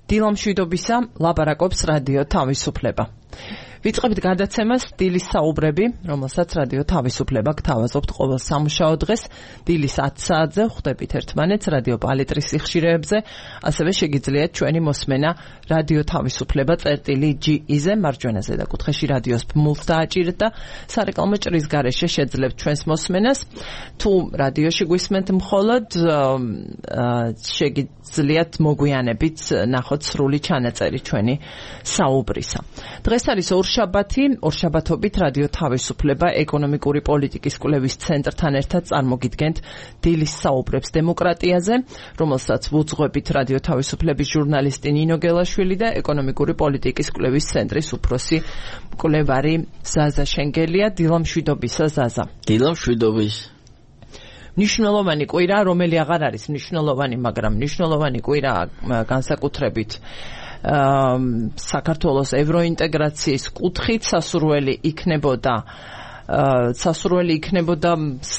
დილამშვიდობისა ლაპარაკობს რადიო თავისუფლება. ვიწყებთ გადაცემას დილის საუბრები, რომელსაც რადიო თავისუფლება გთავაზობთ ყოველ სამუშაო დღეს დილის 10 საათზე ხვდებით ერთმანეთს რადიო პალიტრის სიხშირეებზე, ასევე შეგიძლიათ ჩვენი მოსმენა რადიო თავისუფლება წერტილი.ge-ზე მარჯვენა ზედაკუთხეში რადიოს ბმულს დააჭირეთ და სარეკლამო ჭრის გარეშე შეძლებთ ჩვენს მოსმენას. თუ რადიოში გვისმენთ მხოლოდ შეგიძლიათ მოგვიანებით ნახოთ სრული ჩანაწერი ჩვენი საუბრისა. დღეს არის ორშაბათობით რადიო თავისუფლება ეკონომიკური პოლიტიკის კვლევის ცენტრთან ერთად წარმოგიდგენთ დილის საუბრებს დემოკრატიაზე, რომელსაც ვუძღვებით რადიო თავისუფლების ჟურნალისტი ნინო გელაშვილი და ეკონომიკური პოლიტიკის კვლევის ცენტრის უფროსი მკვლევარი ზაზა შენგელია. დილამშვიდობისა ზაზა. დილამშვიდობის. მნიშვნელოვანი კვირა, რომელი აღარ არის მნიშვნელოვანი, მაგრამ მნიშვნელოვანი კვირა განსაკუთრებით საქართველოს ევროინტეგრაციის კუთხით სასურველი იქნებოდა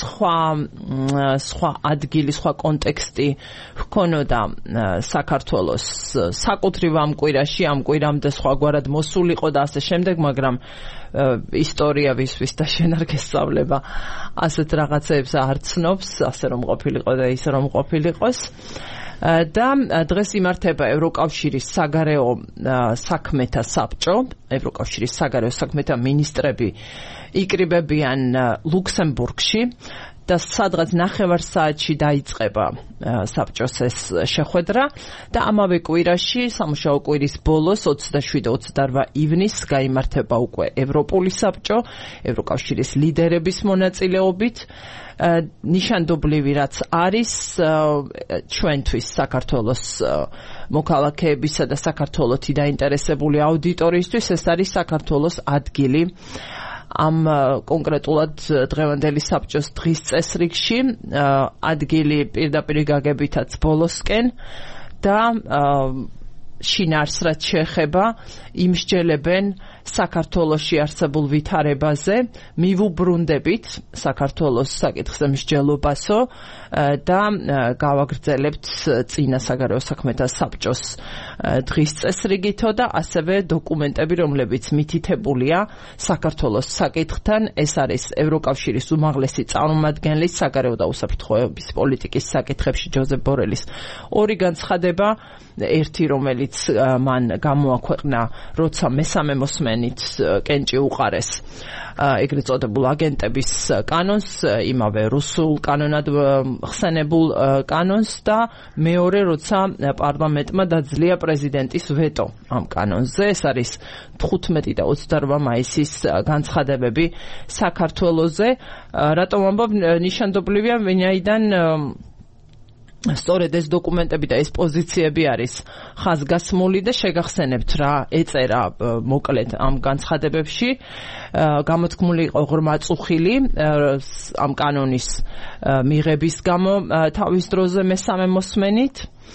სხვა ადგილი, სხვა კონტექსტი ჰქონოდა საქართველოს საკუთრივ ამ კვირამდე სხვაგვარად მოსულიყო და ასე შემდეგ, მაგრამ ისტორია ვისთვის და შენ არ გესწავლება ასეთ რაღაცეებს არ ცნობს, ასე რომ ყოფილიყო და ისე რომ ყოფილიყოს. და დღეს იმართება ევროკავშირის საგარეო საქმეთა საბჭო, ევროკავშირის საგარეო საქმეთა მინისტრები იკრიბებიან ლუქსემბურგში და სადღაც 9 საათში დაიწყება საბჭოს ეს შეხვედრა და ამავე კვირაში, სამუშაო კვირის ბოლოს 27-28 ივნისს გაიმართება უკვე ევროპული საბჭო, ევროკავშირის ლიდერების მონაწილეობით. ნიშანდობლივი რაც არის ჩვენთვის საქართველოს მოქალაქეებისა და საქართველოთი დაინტერესებული აუდიტორიისთვის, ეს არის საქართველოს ადგილი ამ კონკრეტულად დღევანდელი საბჭოს დღის წესრიგში, ადგილი პირდაპირ გაგებითაც ბოლოსკენ და შინაარს რაც შეეხება იმსჯელებენ საქართველოში არსებულ ვითარებაზე, მივუბრუნდებით საქართველოს საკითხზე მსჯელობასო და გავაგრძელებთ წინა საგარეო საქმეთა საბჭოს დღის წესრიგითო და ასევე დოკუმენტები, რომლებიც მითითებულია საქართველოს საკითხთან. ეს არის ევროკავშირის უმაღლესი წარმომადგენლის საგარეო და უსაფრთხოების პოლიტიკის საკითხებში ჯოზეფ ბორელის ორი განცხადება, ერთი რომელიც მან გამოაქვეყნა, როცა მესამე მოსმენით კენჭი უყარეს ეგრეთ წოდებულ აგენტების კანონს, იმავე რუსულ კანონად ხსენებულ კანონს და მეორე, როცა პარლამენტმა დაძლია პრეზიდენტის ვეტო ამ კანონზე. ეს არის 15 და 28 მაისის განცხადებები საქართველოზე. რატომ ამბობ, ნიშანდობლივია, ვინაიდან სწორედ ეს დოკუმენტები და ეს პოზიციები არის ხაზგასმული და შეგახსენებთ რა ეწერა მოკლედ ამ განცხადებებში. გამოთქმული იყო ღრმა წუხილი ამ კანონის მიღების გამო თავის დროზე მესამე მოსმენით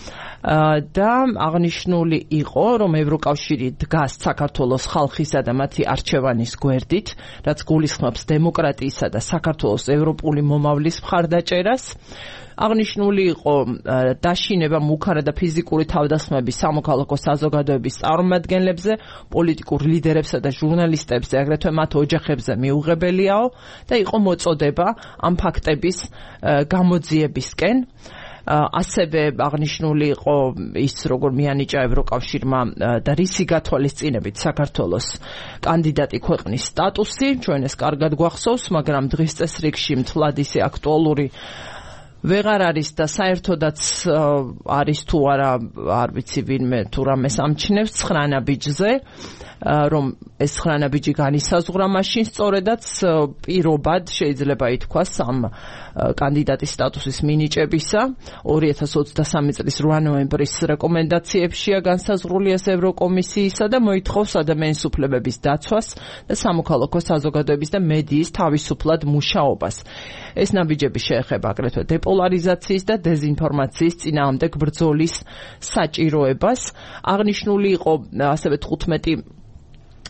და აღნიშნული იყო, რომ ევროკავშირი დგას საქართველოს ხალხისა და მათი არჩევანის გვერდით, რაც გულისხმობს დემოკრატიისა და საქართველოს ევროპული მომავლის მხარდაჭერას. აღნიშნული იყო დაშინება მუქარა და ფიზიკური თავდასხმების სამოქალაქო საზოგადოების წარმომადგენლებზე, პოლიტიკურ ლიდერებსა და ჟურნალისტებზე, აგრეთვე მათ ოჯახებზე მიუღებელიაო და იყო მოწოდება ამ ფაქტების გამოძიებისკენ. ასევე აღნიშნული იყო ის, როგორ მიანიჭა ევროკავშირმა და რისი გათვალისწინებით საქართველოს კანდიდატი ქვეყნის სტატუსი. ჩვენ ეს კარგად გვახსოვს, მაგრამ დღის წესრიგში მთლად ისე აქტუალური ვეღარ არის და საერთოდაც არის თუ არა, არ ვიცი ვინმე თუ რამეს ამჩნევს 9 ნაბიჯზე, რომ ეს 9 ნაბიჯი განისაზღვრა მაშინ სწორედაც პირობად შეიძლება ითქვას ამ კანდიდატის სტატუსის მინიჭებისა. 2023 წლის 8 ნოემბრის რეკომენდაციებშია განსაზღვრული ეს ევროკომისიისა და მოითხოვს ადამიანის უფლებების დაცვას და სამოქალაქო საზოგადოების და მედიის თავისუფლად მუშაობას. ეს ნაბიჯები შეეხება აგრეთვე დეპოლარიზაციის და დეზინფორმაციის წინააღმდეგ ბრძოლის საჭიროებას. აღნიშნული იყო ასევე 15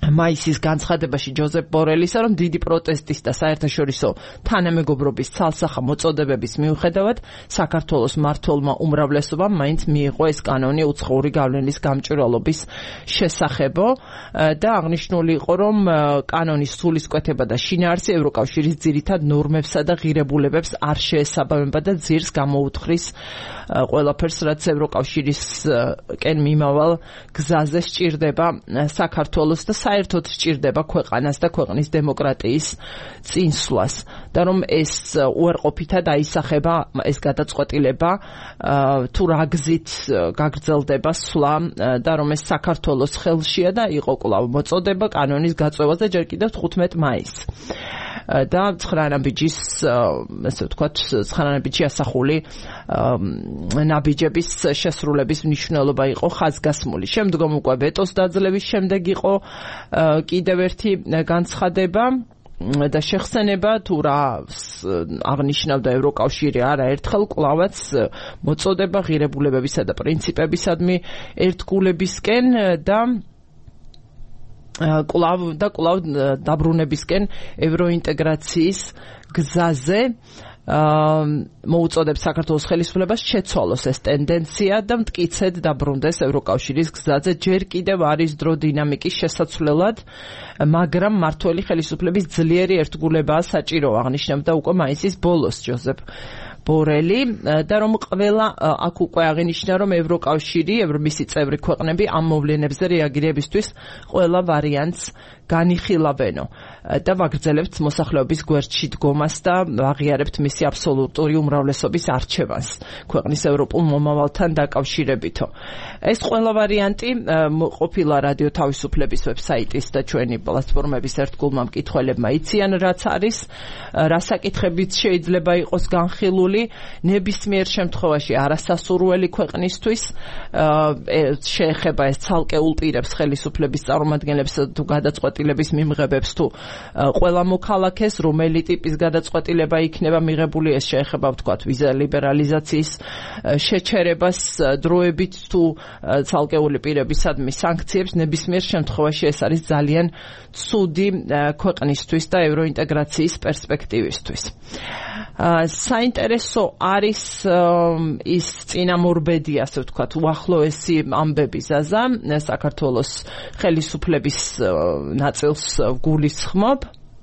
მაისის განცხადებაში ჯოზეფ ბორელისა, რომ დიდი პროტესტის და საერთაშორისო თანამეგობრობის ცალსახა მოწოდებების მიუხედავად საქართველოს მმართველმა უმრავლესობამ მაინც მიიღო ეს კანონი უცხოური გავლენის გამჭვირვალობის შესახებო და აღნიშნული იყო, რომ კანონის სულისკვეთება და შინაარსი ევროკავშირის ძირითად ნორმებსა და ღირებულებებს არ შეესაბამება და ძირს გამოუთხრის ყველაფერს, რაც ევროკავშირისკენ მიმავალ გზაზე სჭირდება საქართველოს და საერთოდ სჭირდება ქვეყანას და ქვეყნის დემოკრატიის წინსვლას და რომ ეს უარყოფითად აისახება ეს გადაწყვეტილება თუ რა გზით გაგრძელდება სვლა და რომ ეს საქართველოს ხელშია და იყო კვლავ მოწოდება კანონის გაწევაზე ჯერ კიდევ 15 მაისს და 9 ნაბიჯის ესე ვთქვათ 9 ნაბიჯი ასახული ნაბიჯების შესრულების მნიშვნელობა იყო ხაზგასმული. შემდგომ უკვე ვეტოს დაძლევის შემდეგ იყო კიდევ ერთი განცხადება და შეხსენება თუ რა აღნიშნავდა ევროკავშირი არაერთხელ კვლავაც მოწოდება ღირებულებებისა და პრინციპებისადმი ერთგულებისკენ და კვლავ დაბრუნებისკენ ევროინტეგრაციის გზაზე მოუწოდებს საქართველოს ხელისუფლებას შეცვალოს ეს ტენდენცია და მტკიცედ დაბრუნდეს ევროკავშირის გზაზე. ჯერ კიდევ არის დრო დინამიკის შესაცვლელად, მაგრამ მმართველი ხელისუფლების ძლიერი ერთგულებაა საჭირო, აღნიშნავდა უკვე მაისის ბოლოს ჯოზეფ ბორელი და რომ ყველა აქ უკვე აღინიშნა, რომ ევროკავშირი, მისი წევრი ქვეყნები ამ მოვლენებზე რეაგირებისთვის ყველა ვარიანტს განიხილავენო და ვაგრძელებთ მოსახლეობის გვერდში დგომას და ვაღიარებთ მისი აბსოლუტური უმრავლესობის არჩევანს ქვეყნის ევროპულ მომავალთან დაკავშირებითო. ეს ყველა ვარიანტი ყოფილა რადიო თავისუფლების ვებსაიტის და ჩვენი პლატფორმების ერთგულმა მკითხველებმა იციან, რაც არის, რა საკითხებით შეიძლება იყოს განხილული, ნებისმიერ შემთხვევაში არასასურველი ქვეყნისთვის შეეხება ეს ცალკეულ პირებს, ხელისუფლების წარმომადგენლებს თუ გადაწყვეტილების მიმღებებს თუ ყველა მოქალაქეს, რომელი ტიპის გადაწყვეტილება იქნება მიღებული, ეს შეეხება ვთქვათ ვიზა ლიბერალიზაციის შეჩერებას დროებით თუ ცალკეული პირებისადმი სანქციებს, ნებისმიერ შემთხვევაში ეს არის ძალიან ცუდი ქვეყნისთვის და ევროინტეგრაციის პერსპექტივისთვის. საინტერესო არის ის წინამორბედი, ასე ვთქვათ, უახლოესი ამბები ზაზა საქართველოს ხელისუფლების ნაწილს გულისხმობ.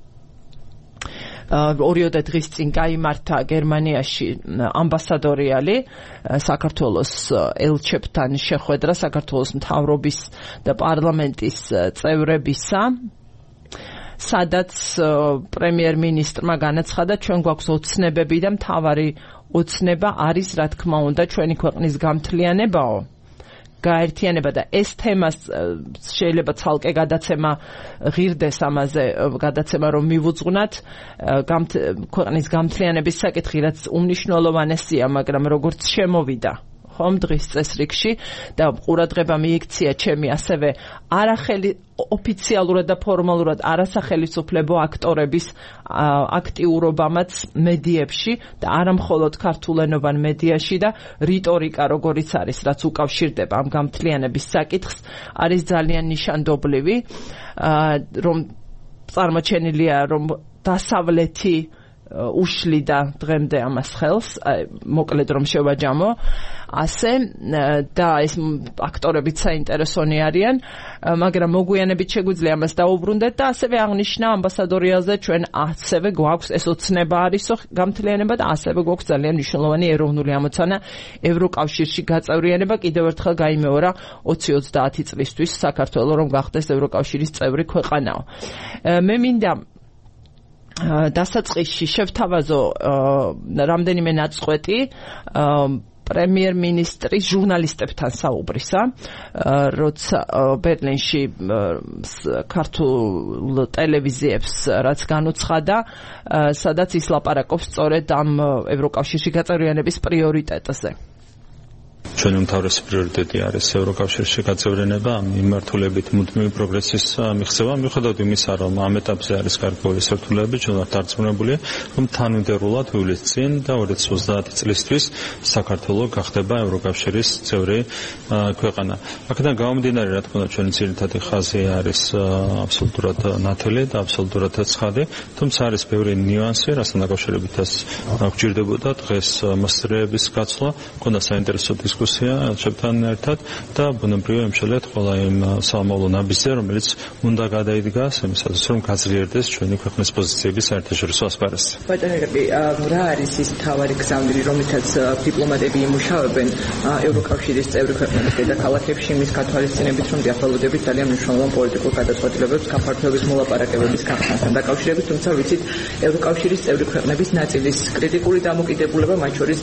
2 დღის წინ გაიმართა გერმანიაში ამბასადორიალი საქართველოს ელჩებთან შეხვედრა საქართველოს მთავრობის და პარლამენტის წევრებისა, სადაც პრემიერ-მინისტრმა განაცხადა, ჩვენ გვაქვს ოცნებები და მთავარი ოცნება არის, რა თქმა უნდა, ჩვენი ქვეყნის გამთლიანებაო, გაერთიანება და ეს თემას შეიძლება ცალკე გადაცემა ღირდეს ამაზე, გადაცემა რომ მივუძღვნათ ქვეყნის გამთლიანების საკითხი, რაც უმნიშვნელოვანესია, მაგრამ როგორც შემოვიდა ხომ დღის წესრიგში და ყურადღება მიიქცია ჩემი ასევე ოფიციალურად და ფორმალურად არასახელისუფლებო აქტორების აქტიურობამაც მედიებში და არა მხოლოდ ქართულენოვან მედიაში და რიტორიკა როგორიც არის, რაც უკავშირდება ამ გამთლიანების საკითხს, არის ძალიან ნიშანდობლივი, რომ წარმოჩენილია, რომ დასავლეთი უშლიდა დღემდე ამას ხელს, მოკლედ რომ შევაჯამო, ასე და ეს აქტორებიც საინტერესონი არიან, მაგრამ მოგვიანებით შეგვიძლია ამას დაუბრუნდეთ და ასევე აღნიშნა ამბასადორიალზე, ჩვენ ასევე გვაქვს ეს ოცნება არისო გამთლიანება და ასევე გვაქვს ძალიან მნიშვნელოვანი ეროვნული ამოცანა ევროკავშირში გაწევრიანება. კიდევ ერთხელ გაიმეორა 2030 წლისთვის საქართველოს რომ გახდეს ევროკავშირის წევრი ქვეყანაო. მე მინდა დასაწყისში შევთავაზო რამდენიმე ნაწყვეტი პრემიერ-მინისტრის ჟურნალისტებთან საუბრისა, როცა ბერლინში ქართულ ტელევიზიებს რაც განუცხადა, სადაც ის ლაპარაკობს სწორედ ამ ევროკავშირში გაწევრიანების პრიორიტეტზე. ჩვენი უმთავრესი პრიორიტეტი არის ევროკავშირში გაწევრიანება, მიმართულებით მუდმივი პროგრესის მიღწევა, მიუხედავად იმისა, რომ ამ ეტაპზე არის გარკვეული სირთულეები, ჩვენ ვართ დარწმუნებული, რომ თანმიმდევრულად ივლისის წინ და 2030 წლისთვის საქართველო გახდება ევროკავშირის წევრი ქვეყანა. აქედან გამომდინარე, რა თქმა უნდა, ჩვენი ძირითადი ხაზი არის აბსოლუტურად ნათელი და აბსოლუტურად ცხადი, თუმცა არის ბევრი ნიუანსი, რასთან დაკავშირებითაც გვჭირდებოდა დღეს მასწრების გაცვლა, მქონდა საინტერესო დისკუსია ელჩებთან ერთად და ბუნებრივია იმშელეთ ყველა იმ სამომავლო ნაბიჯზე, რომელიც უნდა გადაიდგას იმისათვის, რომ გაძლიერდეს ჩვენი ქვეყნის პოზიციების საერთაშორისო ასპარეზზე. ბატონები, რა არის ის მთავარი გზავნილი, რომლითაც დიპლომატები იმუშავებენ ევროკავშირის წევრი ქვეყნების დედაქალაქებში, იმის გათვალისწინებით, რომ დიახალოდებით ძალიან მნიშვნელოვან პოლიტიკურ გადაწყვეტილებებს გაფართოების მოლაპარაკებების გახსნასთან დაკავშირებით, თუმცა ვიცით, ევროკავშირის წევრი ქვეყნების ნაწილის კრიტიკული დამოკიდებულება, მათ შორის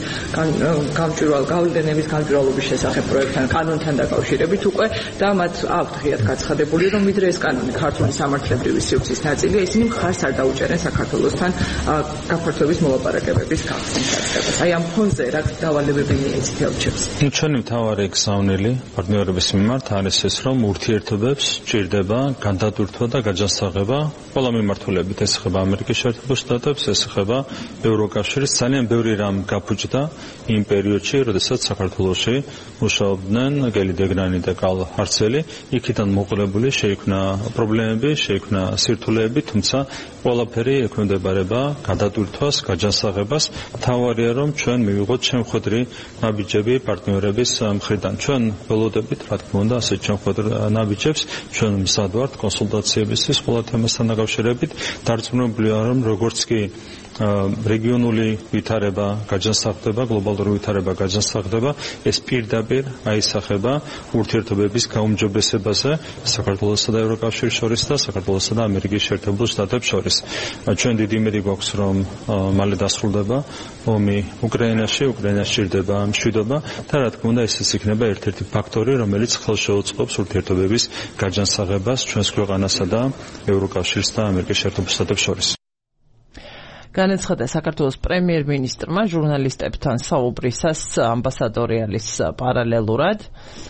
გავლენების გამჭვირვალობის შესახებ პროექტთან, კანონთან დაკავშირებით უკვე და მათ აქვთ ღიად გაცხადებული, რომ ვიდრე ეს კანონი ქართული სამართლებრივი სივრცის ნაწილია, ისინი მხარს არ დაუჭერენ საქართველოსთან გაფართოების მოლაპარაკებების გახსნას. აი ამ ფონზე რა დავალებები მიეცით ელჩებს? ჩვენი მთავარი გზავნილი პარტნიორების მიმართ არის ეს, რომ ურთიერთობებს ჭირდება განდატვირთვა და გაჯანსაღება ყველა მიმართულებით. ეს ხება ამერიკის შეერთებულ შტატებს, ეს ხება ევროკავშირის. ძალიან ბევრი რამ გაფუჭდა იმ პერიოდში, როდესაც საქართველოში მუშაობდნენ გელი დეგრანი და კალ ჰარცელი, იქიდან მოყოლებული შეიქმნა პრობლემები, შეიქმნა სირთულეები, თუმცა ყველაფერი ექვემდებარება გადატვირთვას, გაჯანსაღებას. მთავარია, რომ ჩვენ მივიღოთ შემხედრი ნაბიჯები პარტნიორების მხრიდან. ჩვენ ველოდებით, რა თქმა უნდა, ასეთ შემხედრ ნაბიჯებს, ჩვენ მზად ვართ კონსულტაციებისთვის ყველა თემასთან დაკავშირებით. დარწმუნებულია, რომ როგორც კი რეგიონული ვითარება გაჯანსაღდება, გლობალური ვითარება გაჯანსაღდება, ეს პირდაპირ აისახება ურთიერთობების გაუმჯობესებაზე საქართველოსა და ევროკავშირის შორის და საქართველოსა და ამერიკის შეერთებულ შტატებს შორის. ჩვენ დიდი იმედი გვაქვს, რომ მალე დასრულდება ომი უკრაინაში ჭირდება მშვიდობა და რა თქმა უნდა ეს იქნება ერთ-ერთი ფაქტორი, რომელიც ხელშეუწყობს ურთიერთობების გაჯანსაღებას ჩვენს ქვეყანასა და ევროკავშირს და ამერიკის შეერთებულ შტატებს შორის. განაცხადა საქართველოს პრემიერ-მინისტრმა ჟურნალისტებთან საუბრისას ამბასადორიალის პარალელურად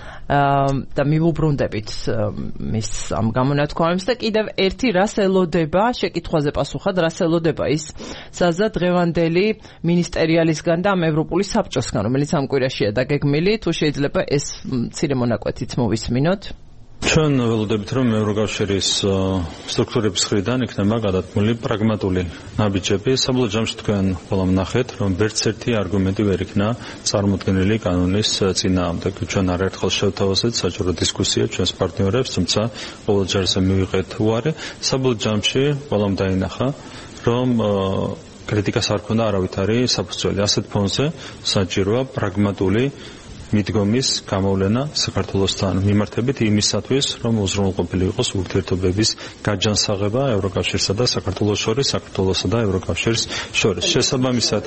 და მივუბრუნდებით მის ამ გამონათქვამებს და კიდევ ერთი რას ელოდება შეკითხვაზე პასუხად რას ელოდება ის საზადღევანდელი მინისტერიალისგან და ამ ევროპული საბჭოსგან, რომელიც ამ კვირაშია დაგეგმილი, თუ შეიძლება ეს მცირე მონაკვეთით მოვისმინოთ. ჩვენ ველოდებით, რომ ევროკავშირის სტრუქტურების მხრიდან იქნება გადადგმული პრაგმატული ნაბიჯები. საბოლოო ჯამში თქვენ ყველამ ნახეთ, რომ ვერც ერთი არგუმენტი ვერ იქნა წარმოდგენილი კანონის წინააღმდეგ. ჩვენ არაერთხელ შევთავაზეთ საჯარო დისკუსია ჩვენს პარტნიორებს, თუმცა ყოველ ჯერზე მივიღეთ უარი. საბოლოო ჯამში ყველამ დაინახა, რომ კრიტიკას არ ქონდა არავითარი საფუძველი. ასეთ ფონზე საჭიროა პრაგმატული მიდგომის გამოვლენა საქართველოსთან მიმართებით იმისათვის, რომ უზრუნველყოფილი იყოს ურთიერთობების გაჯანსაღება ევროკავშირსა და საქართველოს შორის, საქართველოსა და ევროკავშირის შორის. შესაბამისად,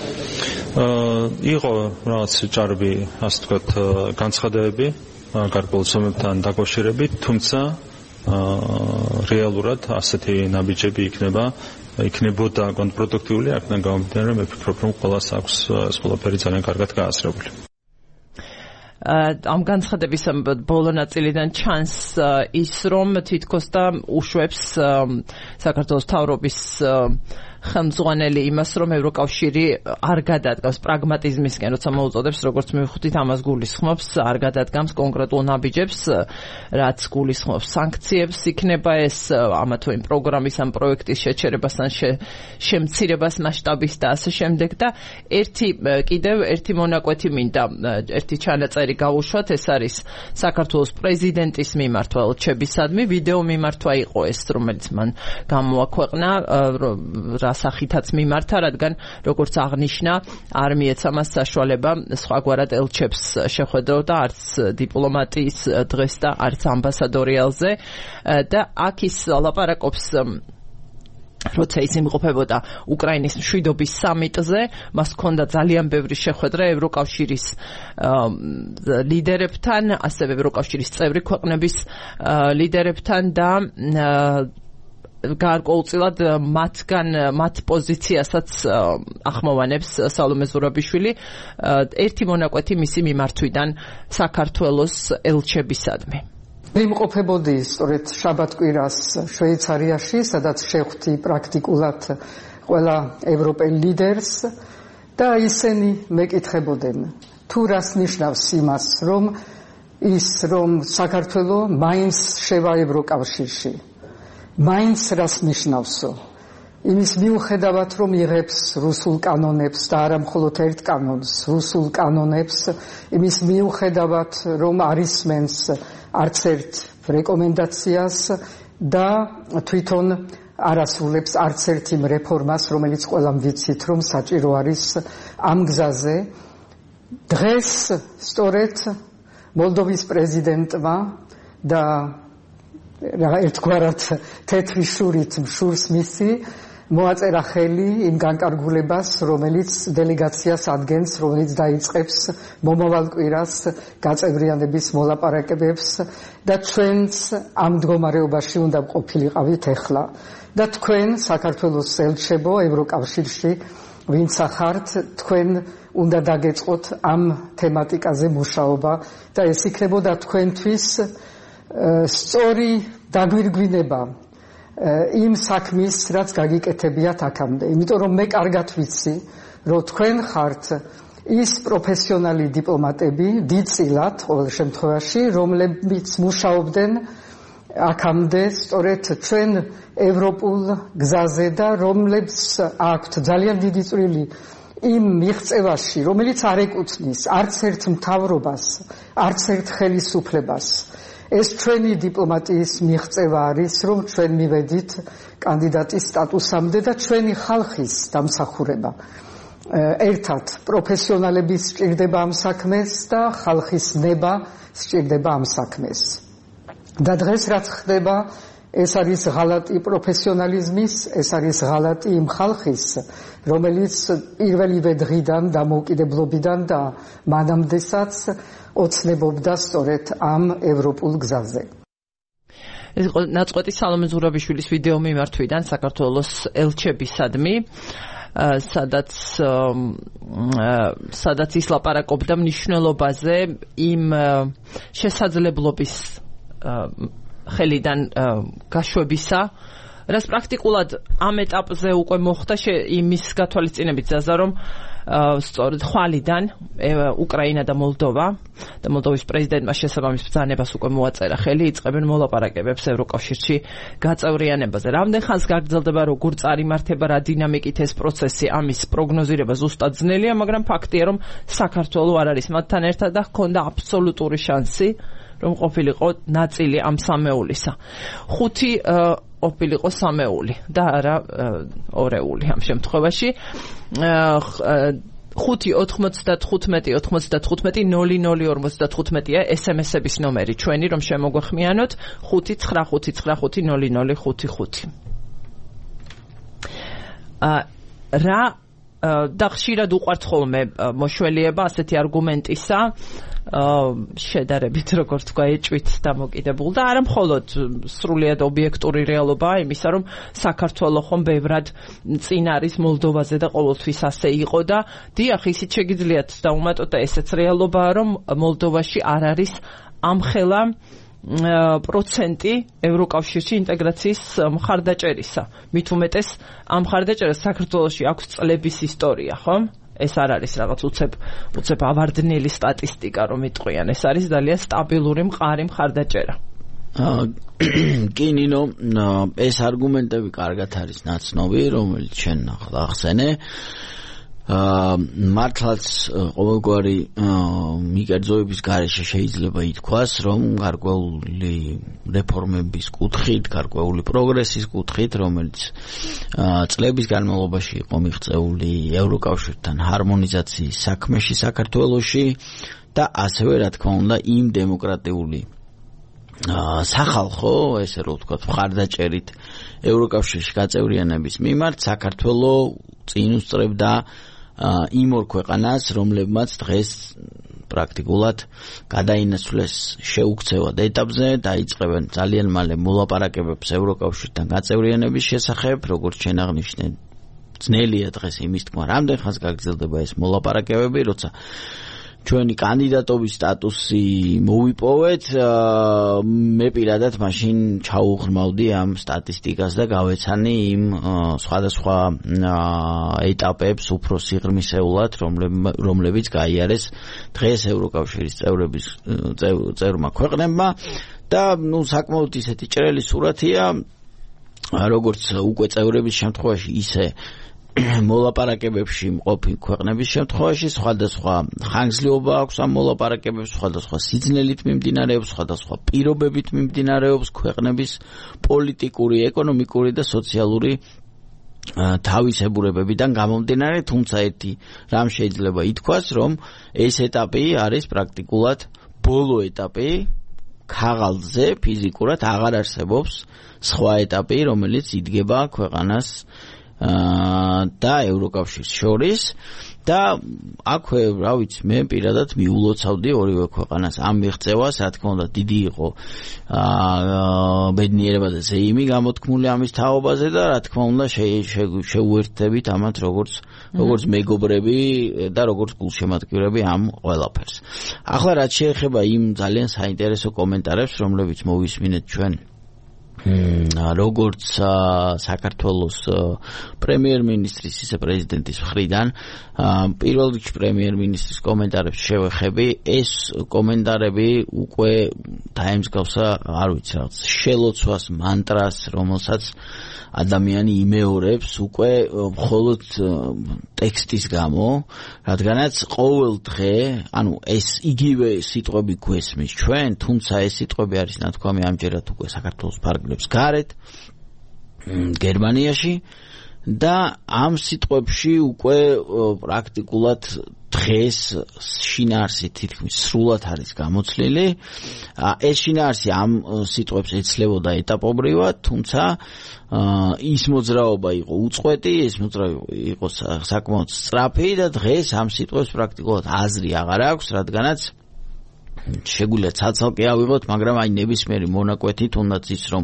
იყო რაღაც ჭარბი, ასე ვთქვათ, განცხადებები გარკვეულ ზომებთან დაკავშირებით, თუმცა რეალურად ასეთი ნაბიჯები იქნებოდა კონტრპროდუქტიული, აქედან გამომდინარე, რომ ვფიქრობ, რომ ყველას აქვს ეს ყველაფერი ძალიან კარგად გააზრებული. ამ განცხადების ბოლო ნაწილიდან ჩანს ის, რომ თითქოს და უშვებს საქართველოს მთავრობის ხელმძღვანელი იმას, რომ ევროკავშირი არ გადადგამს პრაგმატიზმისკენ, როცა მოუწოდებს, როგორც მივხვდით, ამას გულისხმობს, არ გადადგამს კონკრეტულ ნაბიჯებს, რაც გულისხმობს სანქციებს, იქნება ეს ამა თუ იმ პროგრამის ამ პროექტის შეჩერებას ან შემცირებას მასშტაბის და ასე შემდეგ და კიდევ ერთი მონაკვეთი მინდა, ერთი ჩანაწერი გავუშვათ, ეს არის საქართველოს პრეზიდენტის მიმართვა ელჩებისადმი, ვიდეო მიმართვა იყო ეს, რომელიც მან გამოაქვეყნა სახითაც მიმართა, რადგან როგორც აღნიშნა, არ მიეცა მას საშუალება სხვაგვარად ელჩებს შეხვედროდა არც დიპლომატიის დღეს და არც ამბასადორიალზე და აქ ის ლაპარაკობს როცა ის იმყოფებოდა უკრაინის მშვიდობის სამიტზე, მას ჰქონდა ძალიან ბევრი შეხვედრა ევროკავშირის ლიდერებთან, ასევე ევროკავშირის წევრი ქვეყნების ლიდერებთან და გარკვეულწილად მათ პოზიციასაც ახმოვანებს სალომე ზურაბიშვილი ერთი მონაკვეთი მისი მიმართვიდან საქართველოს ელჩებისადმი. მიმყოფებოდი სწორედ შაბათ-კვირას შვეიცარიაში, სადაც შეხვდი პრაქტიკულად ყველა ევროპელ ლიდერს და ისინი მეკითხებოდნენ თუ რას ნიშნავს იმას, რომ საქართველო მაინც შევა ევროკავშირში. მაინც რას ნიშნავსო? იმის მიუხედავად, რომ იღებს რუსულ კანონებს და არა მხოლოდ ერთ კანონს, რუსულ კანონებს, იმის მიუხედავად, რომ არ ისმენს არც ერთ რეკომენდაციას და თვითონ არ ასრულებს არც ერთ იმ რეფორმას, რომელიც ყველამ ვიცით, რომ საჭირო არის ამ გზაზე. დღეს სწორედ მოლდოვის პრეზიდენტმა და ერთგვარად თეთრი შურით მშურს მისი მოაწერა ხელი იმ განკარგულებას, რომელიც დელეგაციას ადგენს, რომელიც დაიწყებს მომავალ კვირას გაწევრიანების მოლაპარაკებებს და ჩვენც ამ მდგომარეობაში უნდა ყოფილიყავით ახლა. და თქვენ საქართველოს ელჩებო ევროკავშირში, ვინც ახართ, თქვენ უნდა დაგეწყოთ ამ თემატიკაზე მუშაობა და ეს იქნებოდა თქვენთვის სწორი დაგვირგვინება იმ საქმის, რაც გაგიკეთებიათ აქამდე. იმიტომ რომ მე კარგად ვიცი, რომ თქვენ ხართ ის პროფესიონალი დიპლომატები, დიდწილად ყოველ შემთხვევაში, რომლებიც მუშაობდნენ აქამდე სწორედ ჩვენ ევროპულ გზაზე და რომლებიც აქვთ ძალიან დიდი წვლილი იმ მიღწევაში, რომელიც არ ეკუთვნის არც ერთ მთავრობას, არც ერთ ხელისუფლებას. ეს ჩვენი დიპლომატიის მიღწევა არის, რომ ჩვენ მივედით კანდიდატის სტატუსამდე და ჩვენი ხალხის დამსახურება. ერთად პროფესიონალების სჭირდება ამ საქმეს და ხალხის ნება სჭირდება ამ საქმეს. და დღეს რაც ხდება, ეს არის ღალატი პროფესიონალიზმის, ეს არის ღალატი იმ ხალხის, რომელიც პირველივე დღიდან დამოუკიდებლობიდან და მანამდესაც ოცნებობდა სწორედ ამ ევროპულ გზაზე. ეს იყო ნაწყვეტი სალომე ზურაბიშვილის ვიდეო მიმართვიდან საქართველოს ელჩებისადმი, სადაც ის ლაპარაკობდა მნიშვნელობაზე იმ შესაძლებლობის ხელიდან გაშვებისა, რაც პრაქტიკულად ამ ეტაპზე უკვე მოხდა იმის გათვალისწინებით ზაზა, რომ სწორედ ხვალიდან უკრაინა და მოლდოვის პრეზიდენტმა შესაბამის ბრძანებას უკვე მოაწერა ხელი, იწყებენ მოლაპარაკებებს ევროკავშირში გაწევრიანებაზე. რამდენ ხანს გაგრძელდება, როგორ წარიმართება, რა დინამიკით ეს პროცესი, ამის პროგნოზირება ზუსტად ძნელია, მაგრამ ფაქტია, რომ საქართველო არ არის მათთან ერთად და ჰქონდა აბსოლუტური შანსი, რომ ყოფილიყო ნაწილი ამ სამეულისა. 5 ყოფილიყო სამეული და არა ორეული ამ შემთხვევაში. 5-95-95-00-55-ია SMS-ების ნომერი ჩვენი, რომ შემოგვეხმიანოთ 595550055. რა და ხშირად უყვართ ხოლმე მოშველიება ასეთი არგუმენტისა, შედარებით როგორ თქვა ეჭვით დამოკიდებულ და არა მხოლოდ სრულიად ობიექტური რეალობაა იმისა, რომ საქართველო ხომ ბევრად წინ არის მოლდოვაზე და ყოველთვის ასე იყო და დიახ, ისიც შეგიძლიათ დაუმატოთ და ესეც რეალობაა, რომ მოლდოვაში არ არის ამხელა პროცენტი ევროკავშირში ინტეგრაციის მხარდაჭერისა. მით უმეტეს ამ მხარდაჭერას საქართველოში აქვს წლების ისტორია, ხომ? ეს არ არის რაღაც უცებ ავარდნელი სტატისტიკა, რომ იტყვიან. ეს არის ძალიან სტაბილური მყარი მხარდაჭერა. კი, ნინო, ეს არგუმენტები კარგად არის ნაცნობი, რომელიც შენ ახლა ახსენე. მართლაც ყოველგვარი მიკერძოების გარეშე შეიძლება ითქვას, რომ გარკვეული რეფორმების კუთხით, გარკვეული პროგრესის კუთხით, რომელიც წლების განმავლობაში იყო მიღწეული ევროკავშირთან ჰარმონიზაციის საქმეში საქართველოში და ასევე რა თქმა უნდა იმ დემოკრატიული სახალხო, ესე რომ ვთქვათ, მხარდაჭერით ევროკავშირში გაწევრიანების მიმართ საქართველო წინ უსწრებდა იმ ორ ქვეყანას, რომლებმაც დღეს პრაქტიკულად გადაინაცვლეს შეუქცევად ეტაპზე, დაიწყებენ ძალიან მალე მოლაპარაკებებს ევროკავშირთან გაწევრიანების შესახებ, როგორც ჩვენ აღნიშნეთ, ძნელია დღეს იმის თქმა, რამდენ ხანს გაგრძელდება ეს მოლაპარაკებები, როცა ჩვენი კანდიდატობის სტატუსი მოვიპოვეთ, მე პირადად მაშინ ჩაუღრმავდი ამ სტატისტიკას და გავეცანი იმ სხვადასხვა ეტაპებს უფრო სიღრმისეულად, რომლებიც გაიარეს დღეს ევროკავშირის წევრმა ქვეყნებმა და საკმაოდ ისეთი ჭრელი სურათია, როგორც უკვე წევრების შემთხვევაში, ისე მოლაპარაკებებში მყოფი ქვეყნების შემთხვევაში სხვადასხვა ხანგრძლივობა აქვს ამ მოლაპარაკებებს, სხვადასხვა სიძნელით მიმდინარეობს, სხვადასხვა პირობებით მიმდინარეობს ქვეყნების პოლიტიკური, ეკონომიკური და სოციალური თავისებურებებიდან გამომდინარე, თუმცა ერთი რამ შეიძლება ითქვას, რომ ეს ეტაპი არის პრაქტიკულად ბოლო ეტაპი, ქაღალდზე ფიზიკურად აღარ არსებობს სხვა ეტაპი, რომელიც იდგება ქვეყანას და ევროკავშირს შორის და აქვე, რა ვიცი, მე პირადად მიულოცავდი ორივე ქვეყანას ამ მიღწევას, რა თქმა უნდა, დიდი იყო ბედნიერება და ზეიმი გამოთქმული ამის თაობაზე და რა თქმა უნდა შეუერთდებით ამათ როგორც მეგობრები და როგორც გულშემატკივრები ამ ყველაფერს. ახლა რაც შეეხება იმ ძალიან საინტერესო კომენტარებს, რომლებიც მოვისმინეთ ჩვენ როგორც საქართველოს პრემიერ-მინისტრის ისე პრეზიდენტის მხრიდან, პირველ რიგში პრემიერ-მინისტრის კომენტარებს შევეხები, ეს კომენტარები უკვე დაემსგავსა, არ ვიცი რაღაც, შელოცვას, მანტრას, რომელსაც ადამიანი იმეორებს უკვე მხოლოდ ტექსტის გამო, რადგანაც ყოველ დღე, ანუ ეს იგივე სიტყვები გვესმის ჩვენ, თუმცა ეს სიტყვები არის ნათქვამი ამჯერად უკვე საქართველოს ფარგლებს გარეთ, გერმანიაში და ამ სიტყვებში უკვე პრაქტიკულად დღეს შინაარსი თითქმის სრულად არის გამოცლილი. ეს შინაარსი ამ სიტყვებს ეცლებოდა ეტაპობრივად, თუმცა ის მოძრაობა იყო უწყვეტი, ეს მოძრაობა იყო საკმაოდ სწრაფი და დღეს ამ სიტყვებს პრაქტიკულად აზრი აღარ აქვს, რადგანაც შეგვიძლია ცალ-ცალკე ავიღოთ, მაგრამ აი ნებისმიერი მონაკვეთი, თუნდაც ის რომ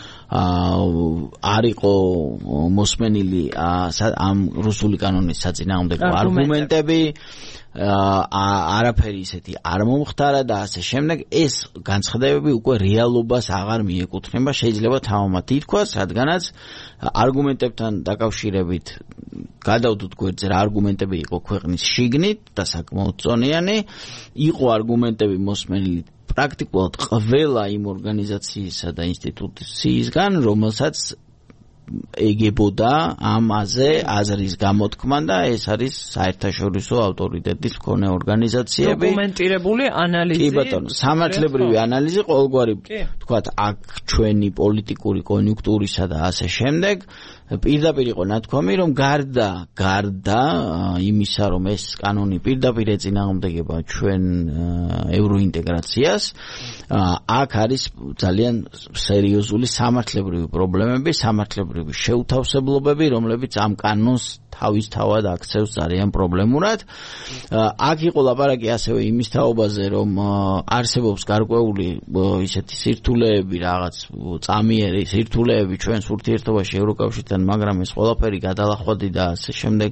არ იყო მოსმენილი ამ რუსული კანონის საწინააღმდეგო არგუმენტები, არაფერი ისეთი არ მომხდარა და ასე შემდეგ, ეს განცხადებები უკვე რეალობას აღარ მიეკუთვნება, შეიძლება თამამად ითქვას, რადგანაც არგუმენტებთან დაკავშირებით გადავდოთ გვერდზე, რა არგუმენტები იყო ქვეყნის შიგნით და საკმაოდ წონიანი, იყო არგუმენტები მოსმენილი პრაქტიკულად ყველა იმ ორგანიზაციისა და ინსტიტუციისგან, რომელსაც ეგებოდა ამაზე აზრის გამოთქმა და ეს არის საერთაშორისო ავტორიტეტის მქონე ორგანიზაციები. დოკუმენტირებული ანალიზი. კი ბატონო, სამართლებრივი ანალიზი, ყოველგვარი თქვათ აქ ჩვენი პოლიტიკური კონიუნქტურისა და ასე შემდეგ. პირდაპირ იყო ნათქვამი, რომ გარდა იმისა, რომ ეს კანონი პირდაპირ ეწინააღმდეგება ჩვენ ევროინტეგრაციას, აქ არის ძალიან სერიოზული სამართლებრივი პრობლემები, სამართლებრივი შეუთავსებლობები, რომლებიც ამ კანონს თავისთავად აქცევს ძალიან პრობლემურად. აქ იყო ლაპარაკი ასევე იმის თაობაზე, რომ არსებობს გარკვეული ისეთი სირთულეები, რაღაც წამიერი სირთულეები ჩვენს ურთიერთობაში ევროკავშირთან, მაგრამ ეს ყველაფერი გადალახვადი და ასე შემდეგ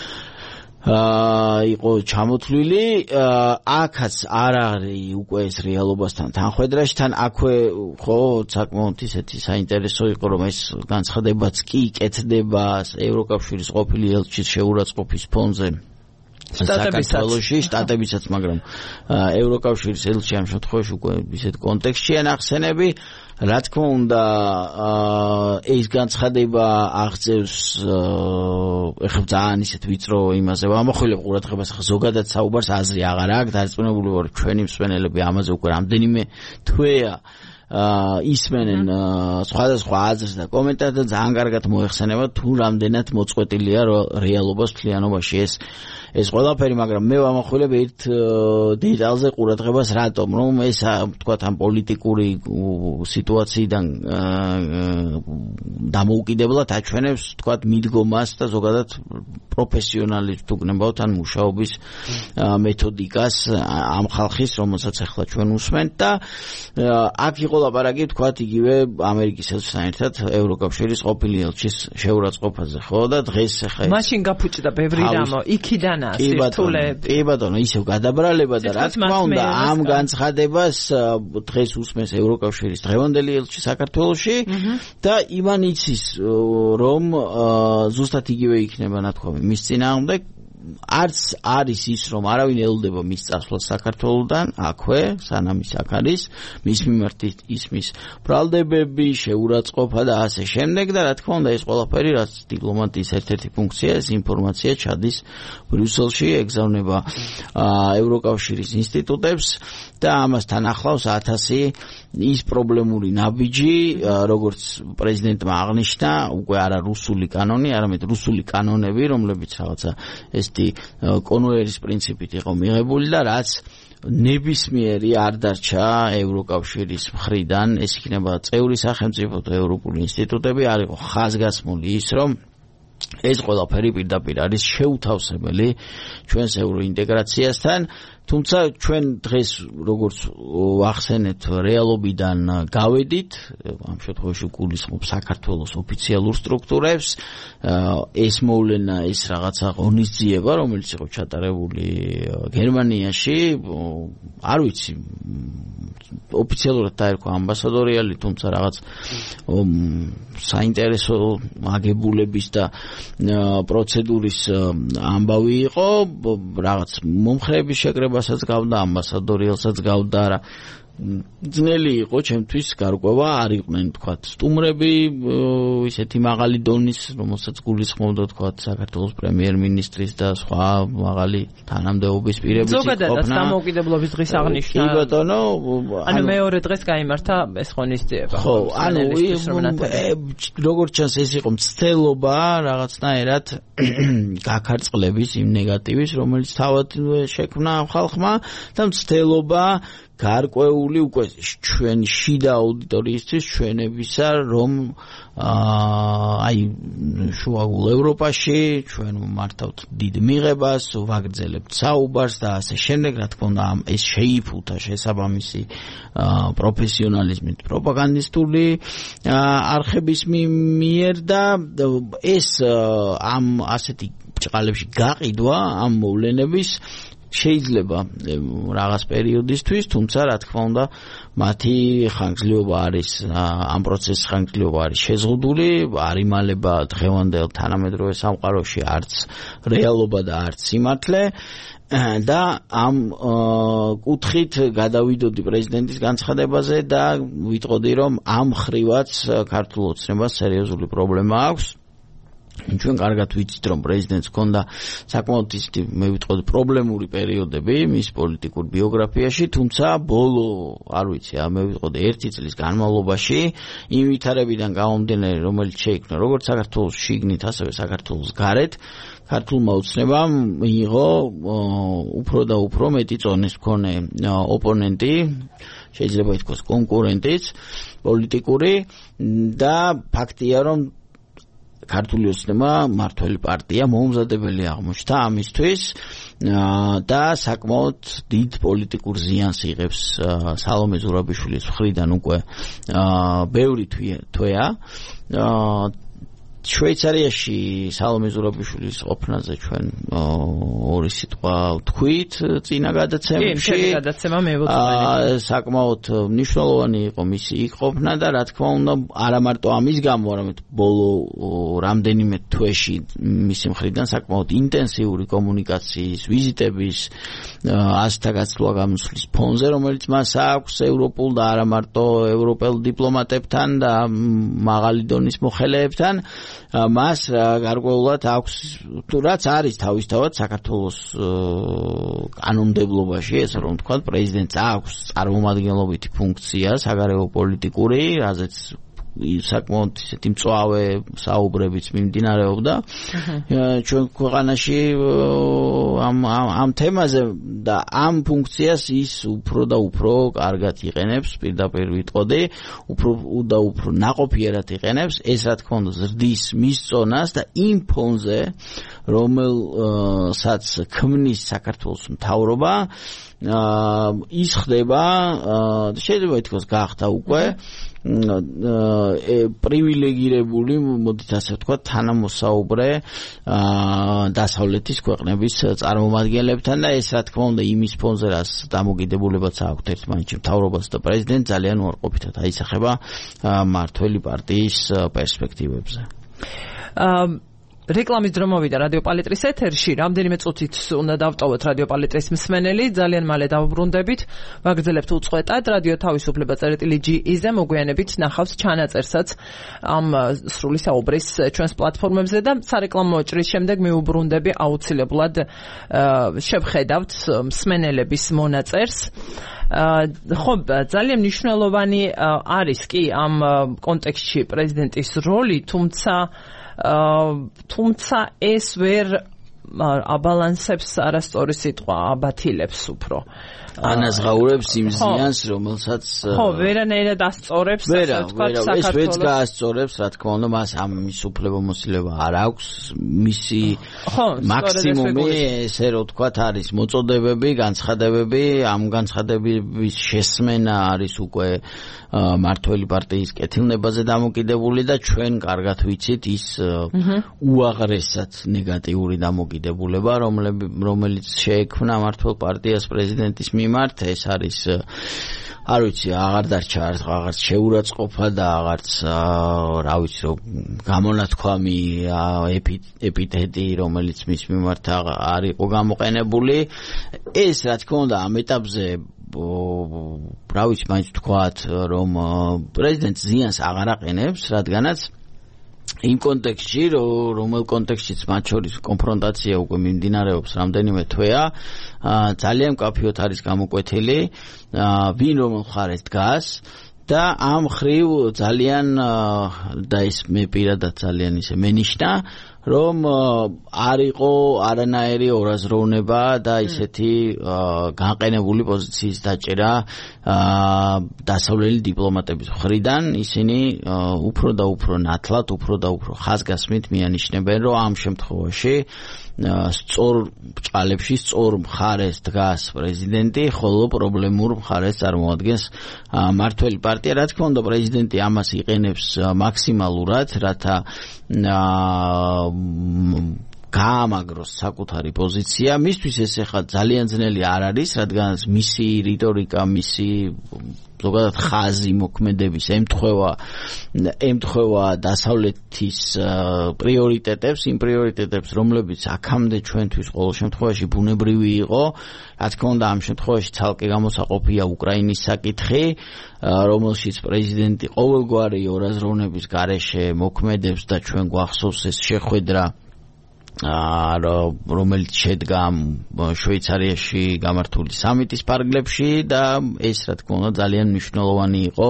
იყო ჩამოთვლილი. აქაც არ არის უკვე ეს რეალობასთან თანხვედრაში, თან აქვე ხო საკმაოდ ისეთი საინტერესო იყო, რომ ეს განცხადებაც კი იკეთდება ევროკავშირის ყოფილი ელჩის შეურაცხყოფის ფონზე საქართველოში, შტატებისაც, მაგრამ ევროკავშირის ელჩი ამ შემთხვევაში უკვე ისეთ კონტექსტშია ნახსენები. რა თქმა უნდა, ეს განცხადება აღწევს ეხლა ძალიან ისეთ ვიწრო იმაზე ვამახვილებ ყურადღებას, ახლა ზოგადად საუბარს აზრი აღარ აქვს, დარწმუნებული ვარ ჩვენი მსმენელები ამაზე უკვე რამდენიმე თვეა ისმენენ სხვადასხვა აზრს და კომენტარს და ძალიან კარგად მოეხსენება თუ რამდენად მოწყვეტილია რეალობას მთლიანობაში ეს ყველაფერი, მაგრამ მე ვამახვილებ ერთ დეტალზე ყურადღებას, რატომ, რომ ეს თქვათ ამ პოლიტიკური სიტუაციიდან დამოუკიდებლად აჩვენებს თქვათ მიდგომას და ზოგადად პროფესიონალიზმს უგნებავთ ან მუშაობის მეთოდიკას ამ ხალხის, რომელსაც ახლა ჩვენ უსმენთ და აქ იყო ლაპარაკი თქვათ იგივე ამერიკის ელჩთან ერთად ევროკავშირის ყოფილი ელჩის შეურაცხყოფაზე, ხო და დღეს ახლა მაშინ გაფუჭდა ბევრი რამო, იქიდანაა სირთულეები. კი ბატონო, ისევ გადაბრალება და რა თქმა უნდა ამ განცხადებას დღეს უსმენს ევროკავშირის დღევანდელი ელჩი საქართველოში და იმან იცის რომ ზუსტად იგივე იქნება ნათქვამი მის წინააღმდეგ არც არის ის რომ არავინ ელოდება მის წასვლას საქართველოდან აქვე სანამ ის აქ არის მის მიმართ ისმის ბრალდებები შეურაცხყოფა და ასე შემდეგ და რა თქმა უნდა ეს ყველაფერი რაც დიპლომატიის ერთ-ერთი ფუნქცია ეს ინფორმაცია ჩადის ბრიუსელში ეგზავნება ევროკავშირის ინსტიტუტებს და ამასთან ახლავს 1000 ის პრობლემური ნაბიჯი როგორც პრეზიდენტმა აღნიშნა უკვე არა რუსული კანონი არამედ რუსული კანონები რომლებიც რაღაცა ესეთი კონვეიერის პრინციპით იყო მიღებული და რაც ნებისმიერი არ დარჩა ევროკავშირის მხრიდან ეს იქნება წევრი სახელმწიფო და ევროპული ინსტიტუტები არ იყო ხაზგასმული ის რომ ეს ყველაფერი პირდაპირ არის შეუთავსებელი ჩვენს ევროინტეგრაციასთან თუმცა ჩვენ დღეს როგორც ვახსენეთ რეალობიდან გავედით ამ შემთხვევაში გულისხმობ საქართველოს ოფიციალურ სტრუქტურებს ეს მოვლენა ეს რაღაცა ღონისძიება რომელიც იყო ჩატარებული გერმანიაში არ ვიცი ოფიციალურად დაერქვა ამბასადორიალი თუმცა რაღაც საინტერესო აგებულების და პროცედურის ამბავი იყო რაღაც მომხრეების შეკრებასაც გავდა ამბასადორიალსაც გავდა რა ძნელი იყო ჩემთვის გარკვევა არ იყვნენ თქვათ სტუმრები ისეთი მაღალი დონის რომელსაც გულისხმობდა თქვათ საქართველოს პრემიერ-მინისტრის და სხვა მაღალი თანამდებობის პირებიც იყვნენ ზოგადად დამოუკიდებლობის დღის აღნიშვნა კი ბატონო ანუ მეორე დღეს გაიმართა ეს ღონისძიება ხო ანუ როგორც ჩანს ეს იყო მცდელობა რაღაცნაირად გაქარწყლების იმ ნეგატივის რომელიც თავად შექმნა ხალხმა და მცდელობა გარკვეული უკვე ჩვენ შიდა აუდიტორიისთვის ჩვენებისა რომ აი შუაგულ ევროპაში ჩვენ მართავთ დიდ მიღებას ვაგრძელებთ საუბარს და ასე შემდეგ რა თქმა უნდა ეს შეიფუთა შესაბამისი პროფესიონალიზმით პროპაგანდისტული არხების მიერ და ეს ამ ასეთი ბრჭყალებში გაყიდვა ამ მოვლენების შეიძლება რაღაც პერიოდისთვის, თუმცა რა თქმა უნდა, მათი ხანგრძლივობა არის ამ პროცესის ხანგრძლივობა არის შეზღუდული, არ იმალება დღევანდელ თანამედროვე სამყაროში არც რეალობა და არც სიმართლე და ამ კუთხით გადავიდოდი პრეზიდენტის განცხადებაზე და ვიტყოდი რომ ამ ხრივაც ქართულ ოცნებას სერიოზული პრობლემა აქვს. ჩვენ კარგად ვიცით რომ პრეზიდენტს ჰქონდა საკმაოდ ისეთი მე ვიტყოდი პრობლემური პერიოდები მის პოლიტიკურ ბიოგრაფიაში თუმცა ბოლო არ ვიცი მე ვიტყოდი 1 წლის განმავლობაში იმ ვითარებიდან გამომდინარე რომელიც შეიქმნა როგორც საქართველოს შიგნით ასევე საქართველოს გარეთ ქართულმა ოცნებამ მიიღო უფრო და უფრო მეტი წონის მქონე ოპონენტი შეიძლება ითქვას კონკურენტიც პოლიტიკური და ფაქტია რომ ქართული ოცნება მართველი პარტია მოუმზადებელი აღმოჩნდა ამისთვის და საკმაოდ დიდ პოლიტიკურ ზიანს იღებს სალომე ზურაბიშვილის მხრიდან უკვე ბევრი თვეა შვეიცარიაში სალომე ზურაბიშვილის ყოფნაზე ჩვენ ორი სიტყვა ვთქვით წინა გადაცემებში გადაცემა მე ვუწევდი საკმაოდ მნიშვნელოვანი იყო მისი იქ ყოფნა და რა თქმა უნდა არა მარტო ამის გამო არამედ ბოლო რამდენიმე თვეში მისი მხრიდან საკმაოდ ინტენსიური კომუნიკაციის ვიზიტების ასთა გაცვლა გამოსვლის ფონზე რომელიც მას აქვს ევროპულ და არა მარტო ევროპელ დიპლომატებთან და მაღალი დონის მოხელეებთან მას გარკვეულად აქვს თუ რაც არის თავისთავად საქართველოს კანონმდებლობაში ესე რომ ვთქვათ პრეზიდენტს აქვს წარმომადგენლობითი ფუნქცია საგარეო პოლიტიკური რაზეც საკმაოდ ისეთი მწვავე საუბრებიც მიმდინარეობდა ჩვენ ქვეყანაში ამ თემაზე და ამ ფუნქციას ის უფრო და უფრო კარგად იყენებს, პირდაპირ ვიტყოდი, უფრო ნაყოფიერად იყენებს, ეს რა თქმა უნდა ზრდის მის წონას და იმ ფონზე რომელსაც ქმნის საქართველოს მთავრობა ის ხდება შეიძლება ითქვას გახდა უკვე პრივილეგირებული, მოდით ასე ვთქვათ, თანამოსაუბრე დასავლეთის ქვეყნების წარმომადგენლებთან და ეს რა თქმა უნდა იმის ფონზე რაც დამოკიდებულებაც აქვს ერთმანეთში მთავრობას და პრეზიდენტს ძალიან უარყოფითად აისახება მმართველი პარტიის პერსპექტივებზე. რეკლამის დრო მოვიდა რადიო პალიტრის ეთერში, რამდენიმე წუთით უნდა დავტოვოთ რადიო პალიტრის მსმენელი, ძალიან მალე დავბრუნდებით, ვაგრძელებთ უწყვეტად რადიო თავისუფლება წერტილი.gz-ზე მოგვიანებით ნახავს ჩანაწერსაც ამ სრული საუბრის ჩვენს პლატფორმებზე და სარეკლამო ჭრის შემდეგ მიუბრუნდები აუცილებლად შევხედავთ მსმენელების მონაწერს. ხო, ძალიან მნიშვნელოვანი არის კი ამ კონტექსტში პრეზიდენტის როლი, თუმცა ეს ვერ აბალანსებს არასწორი სიტყვა, აბათილებს უფრო. ანაზღაურებს იმ ზიანს, რომელსაც ხო, ვერანაირად ასწორებს, ასე ვთქვათ, საქართველოს. ეს ვეც გაასწორებს, რა თქმა უნდა, მას ამის უფლებამოსილება არ აქვს, მისი მაქსიმუმი, ესე რომ ვთქვათ, არის მოწოდებები, განცხადებები, ამ განცხადებების შესმენა არის უკვე მმართველი პარტიის კეთილნებაზე დამოკიდებული და ჩვენ კარგად ვიცით ის უაღრესად ნეგატიური დამოკიდებულება, რომელიც შეექმნა მმართველ პარტიას პრეზიდენტის მიმართ, ეს არის არ ვიცი, აღარ დარჩა რაღაც შეურაცხყოფა და აღარც რა ვიცი, რომ გამონათქვამი ეპითეტი, რომელიც მის მიმართ არ იყო გამოყენებული. ეს რა თქმა უნდა ამ ეტაპზე რა ვიცი, მაინც ვთქვათ, რომ პრეზიდენტ ზიანს აღარ აყენებს, რადგანაც იმ კონტექსტში, რომელ კონტექსტშიც მათ შორის კონფრონტაცია უკვე მიმდინარეობს რამდენიმე თვეა, ძალიან მკაფიოდ არის გამოკვეთილი, ვინ რომელ მხარეს დგას და ამ ხრივ ძალიან და ეს მე პირადად ძალიან ისე მენიშნა, რომ არ იყო არანაირი ორაზროვნება და ისეთი განყენებული პოზიციის დაჭერა დასავლელი დიპლომატების მხრიდან, ისინი უფრო და უფრო ნათლად, უფრო და უფრო ხაზგასმით მიანიშნებენ, რომ ამ შემთხვევაში სწორ ბრჭყალებში სწორ მხარეს დგას პრეზიდენტი, ხოლო პრობლემურ მხარეს წარმოადგენს მმართველი პარტია. რა თქმა უნდა, პრეზიდენტი ამას იყენებს მაქსიმალურად, რათა გაამაგროს საკუთარი პოზიცია. მისთვის ეს ახლა ძალიან ძნელი არ არის, რადგან მისი რიტორიკა, მისი ზოგადად ხაზი მოქმედების ემთხვევა დასავლეთის პრიორიტეტებს, იმ პრიორიტეტებს, რომლებიც აქამდე ჩვენთვის ყოველ შემთხვევაში ბუნებრივი იყო. რა თქმა უნდა, ამ შემთხვევაში ცალკე გამოსაყოფია უკრაინის საკითხი, რომელშიც პრეზიდენტი ყოველგვარი ორაზროვნების გარეშე მოქმედებს და ჩვენ გვახსოვს ეს შეხვედრა რომელიც შედგა შვეიცარიაში გამართული სამიტის ფარგლებში და ეს რა თქმა უნდა ძალიან მნიშვნელოვანი იყო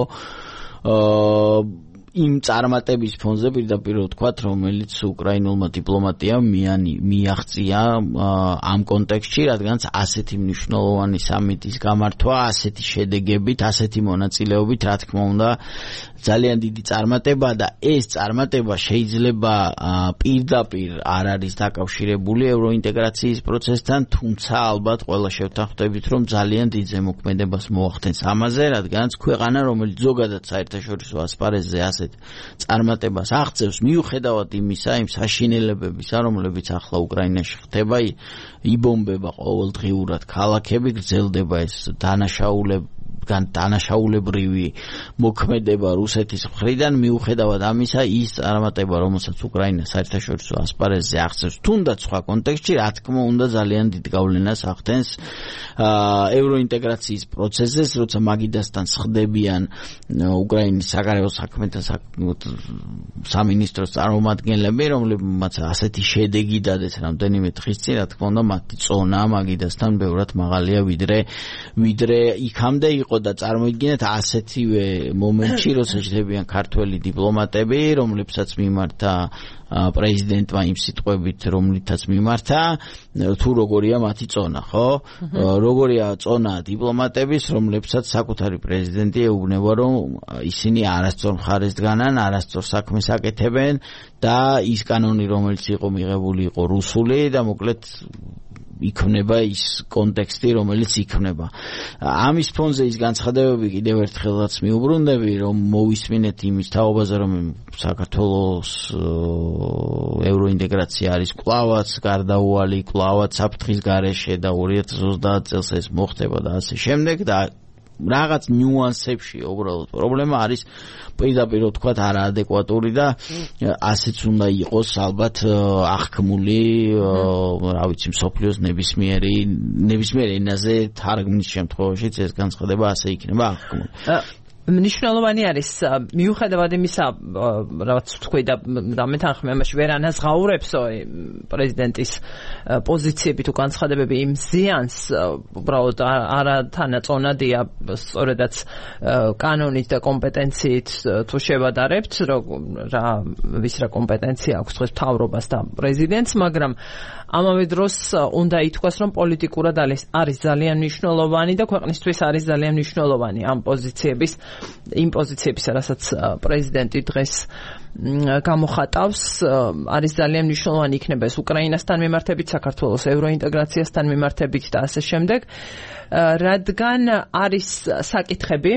იმ წარმატების ფონზე პირდაპირ ვთქვათ, რომელიც უკრაინულმა დიპლომატიამ მიაღწია ამ კონტექსტში, რადგანაც ასეთი მნიშვნელოვანი სამიტის გამართვა, ასეთი შედეგებით, ასეთი მონაწილეობით, რა თქმა უნდა, ძალიან დიდი წარმატება და ეს წარმატება შეიძლება პირდაპირ არ არის დაკავშირებული ევროინტეგრაციის პროცესთან, თუმცა ალბათ ყველა შევთანხმდებით, რომ ძალიან დიდ ზემოქმედებას მოახდენს ამაზე, რადგანაც ქვეყანა, რომელიც ზოგადად საერთაშორისო ასპარეზზე ასეთ წარმატებას აღწევს, მიუხედავად იმისა, იმ საშინელებებისა, რომლებიც ახლა უკრაინაში ხდება, იბომბება ყოველდღიურად ქალაქები, გრძელდება ეს დანაშაულებრივი მოქმედება რუსეთის მხრიდან, მიუხედავად ამისა, ის წარმატება, რომელსაც უკრაინა საერთაშორისო ასპარეზზე აღწევს, თუნდაც სხვა კონტექსტში, რა თქმა უნდა, ძალიან დიდ გავლენას ახდენს ევროინტეგრაციის პროცესზე, როცა მაგიდასთან სხდებიან უკრაინის საგარეო საქმეთა სამინისტროს წარმომადგენლები, რომლებმაც ასეთი შედეგი დადეს რამდენიმე დღის წინ, რა თქმა უნდა, მათი წონა მაგიდასთან ბევრად მაღალია, ვიდრე იქამდე იყო იყო და წარმოიდგინეთ ასეთივე მომენტში, როცა შედებიან ქართველი დიპლომატები, რომლებსაც მიმართა პრეზიდენტმა იმ სიტყვებით, რომლითაც მიმართა, თუ როგორია მათი წონა, ხო? როგორია წონა დიპლომატების, რომლებსაც საკუთარი პრეზიდენტი ეუბნება, რომ ისინი არასწორ მხარეს დგანან, არასწორ საქმეს აკეთებენ და ის კანონი, რომელიც იყო მიღებული, იყო რუსული და მოკლედ იქნება ის კონტექსტი, რომელიც იქნება. ამის ფონზე ის განცხადებები კიდევ ერთხელაც მიუბრუნდები, რომ მოვისმინეთ იმის თაობაზე, რომ საქართველოს ევროინტეგრაცია არის კლავაც გარდაუვალი, კლავაც საფრთხის გარეშე და 2030 წელს ეს მოხდება და ასე შემდეგ და რაღაც ნიუანსებში უბრალოდ პრობლემა არის პირდაპირ ვთქვათ არაადეკვატური და ასეც უნდა იყოს ალბათ აღქმული რა ვიცი მსოფლიოს ნებისმიერ ენაზე თარგმნის შემთხვევაშიც ეს განცხადება ასე იქნება აღქმული. მნიშვნელოვანი არის მიუხედავად იმისა, რაც თქვი და მეთანხმე ამაში ვერ ანაზღაურებსო პრეზიდენტის პოზიციები თუ განცხადებები იმ ზიანს უბრალოდ არათანაწონადია სწორედაც კანონით და კომპეტენციით თუ შევადარებთ ვის რა კომპეტენცია აქვს დღეს მთავრობას და პრეზიდენტს, მაგრამ ამავე დროს უნდა ითქვას, რომ პოლიტიკურად არის ძალიან მნიშვნელოვანი და ქვეყნისთვის არის ძალიან მნიშვნელოვანი ამ პოზიციების იმ პოზიციების, რასაც პრეზიდენტი დღეს გამოხატავს, არის ძალიან მნიშვნელოვანი იქნება ეს უკრაინასთან მიმართებით, საქართველოს ევროინტეგრაციასთან მიმართებით და ასე შემდეგ, რადგან არის საკითხები,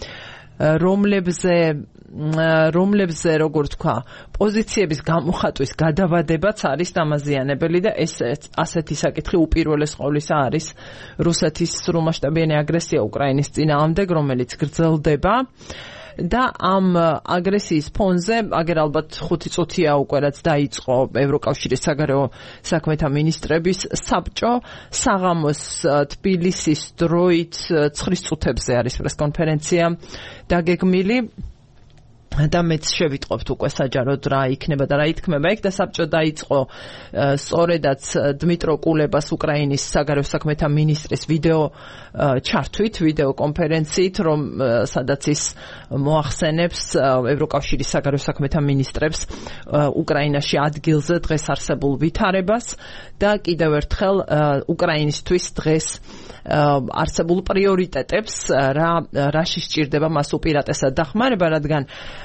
რომლებზე როგორ თქვა, პოზიციების გამოხატვის გადავადებაც არის დამაზიანებელი და ეს ასეთი საკითხი უპირველეს ყოვლისა არის რუსეთის სრულმასშტაბიანი აგრესია უკრაინის წინააღმდეგ, რომელიც გრძელდება და ამ აგრესიის ფონზე, აგერ ალბათ 5 წუთია უკვე რაც დაიწყო ევროკავშირის საგარეო საქმეთა მინისტრების საბჭო, საღამოს თბილისის დროით 9 წუთებზე არის პრესკონფერენცია დაგეგმილი და მეც შევიტყობთ უკვე საჯაროდ რა იქნება და რა ითქმება იქ და საბჭო დაიწყო სწორედაც დმიტრო კულებას უკრაინის საგარეო საქმეთა მინისტრის ვიდეო ჩართვით, ვიდეო კონფერენციით, რომ სადაც ის მოახსენებს ევროკავშირის საგარეო საქმეთა მინისტრებს უკრაინაში ადგილზე დღეს არსებულ ვითარებას და კიდევ ერთხელ უკრაინისთვის დღეს არსებულ პრიორიტეტებს რაში სჭირდება მას უპირატესად დახმარება, რადგან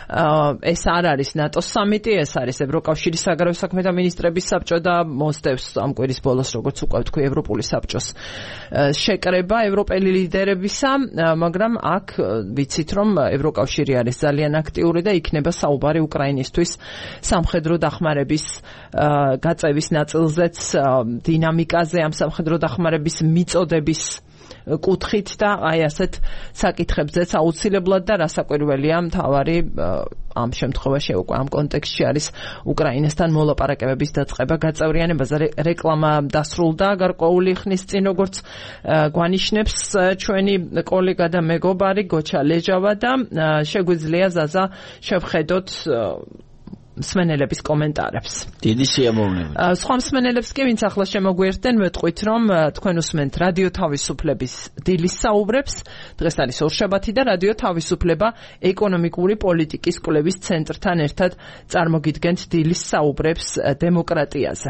ეს არ არის ნატოს სამიტი, ეს არის ევროკავშირის საგარეო საქმეთა მინისტრების საბჭო და მოსდევს ამ კვირის ბოლოს, როგორც უკვე ვთქვი, ევროპული საბჭოს შეკრება ევროპელი ლიდერებისა, მაგრამ აქ ვიცით, რომ ევროკავშირი არის ძალიან აქტიური და იქნება საუბარი უკრაინისთვის სამხედრო დახმარების გაწევის ნაწილზეც, დინამიკაზე, ამ სამხედრო დახმარების მიწოდების კუთხით და აი ასეთ საკითხებზეც აუცილებლად და რასაკვირველია მთავარი ამ შემთხვევაში უკვე ამ კონტექსტში არის უკრაინასთან მოლაპარაკებების დაწყება გაწევრიანებაზე. რეკლამა დასრულდა გარკვეული ხნის წინ, როგორც გვანიშნებს ჩვენი კოლეგა და მეგობარი გოჩა ლეჟავა და შეგვიძლია ზაზა შევხედოთ მსმენელების კომენტარებს. დიდი სიამოვნებით. სხვა მსმენელებს კი, ვინც ახლა შემოგვიერთდნენ, ვეთყვით, რომ თქვენ უსმენთ რადიო თავისუფლების დილის საუბრებს. დღეს არის ორშაბათი და რადიო თავისუფლება ეკონომიკური პოლიტიკის კვლევის ცენტრთან ერთად წარმოგიდგენთ დილის საუბრებს დემოკრატიაზე.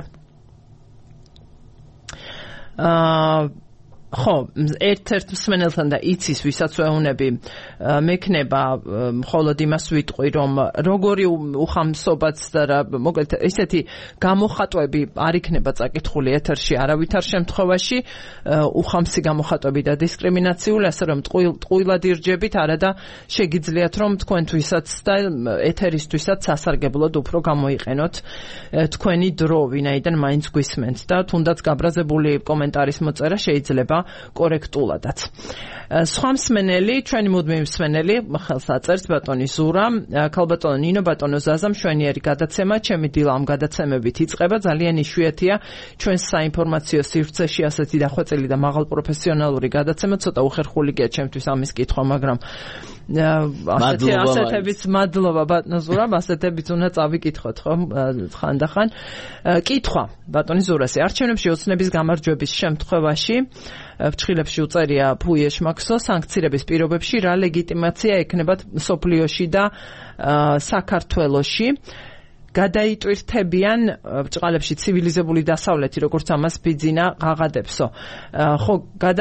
ხო, ერთ-ერთ მსმენელთან და იცის, ვისაც ვეუბნები, მექნება მხოლოდ იმას ვიტყვი, რომ როგორი უხამსობაც და მოკლედ ესეთი გამოხატვები არ იქნება წაკითხული ეთერში არავითარ შემთხვევაში, უხამსი გამოხატვები და დისკრიმინაციული, ასე რომ ტყუილად ირჯებით, არადა შეგიძლიათ, რომ თქვენთვისაც და ეთერისთვისაც სასარგებლოდ უფრო გამოიყენოთ თქვენი დრო, ვინაიდან მაინც გვისმენთ და თუნდაც გაბრაზებული კომენტარის მოწერა შეიძლება კორექტულადაც. სხვა მსმენელი, ჩვენი მუდმივი მსმენელი, ხელს აწერს ბატონი ზურა, ქალბატონო ნინო, ბატონო ზაზა, მშვენიერი გადაცემა, ჩემი დილა ამ გადაცემებით იწყება, ძალიან იშვიათია ჩვენს საინფორმაციო სივრცეში ასეთი დახვეწილი და მაღალ პროფესიონალური გადაცემა, ცოტა უხერხულია ჩემთვის ამის კითხვა, მაგრამ ასეთებიც მადლობა ბატონო ზურა, ასეთებიც უნდა წავიკითხოთ, ხო, ხანდახან. კითხვა ბატონი ზურასი, არჩევნებში ოცნების გამარჯვების შემთხვევაში ფრჩხილებში უწერია ფუიეშ მაქსო სანქციების პირობებში რა ლეგიტიმაცია ექნებათ სოფლიოში და საქართველოში გადაიტვირთებიან ბრჭყალებში ცივილიზებული დასავლეთი როგორც ამას ბიძინა ღაღადებსო ხო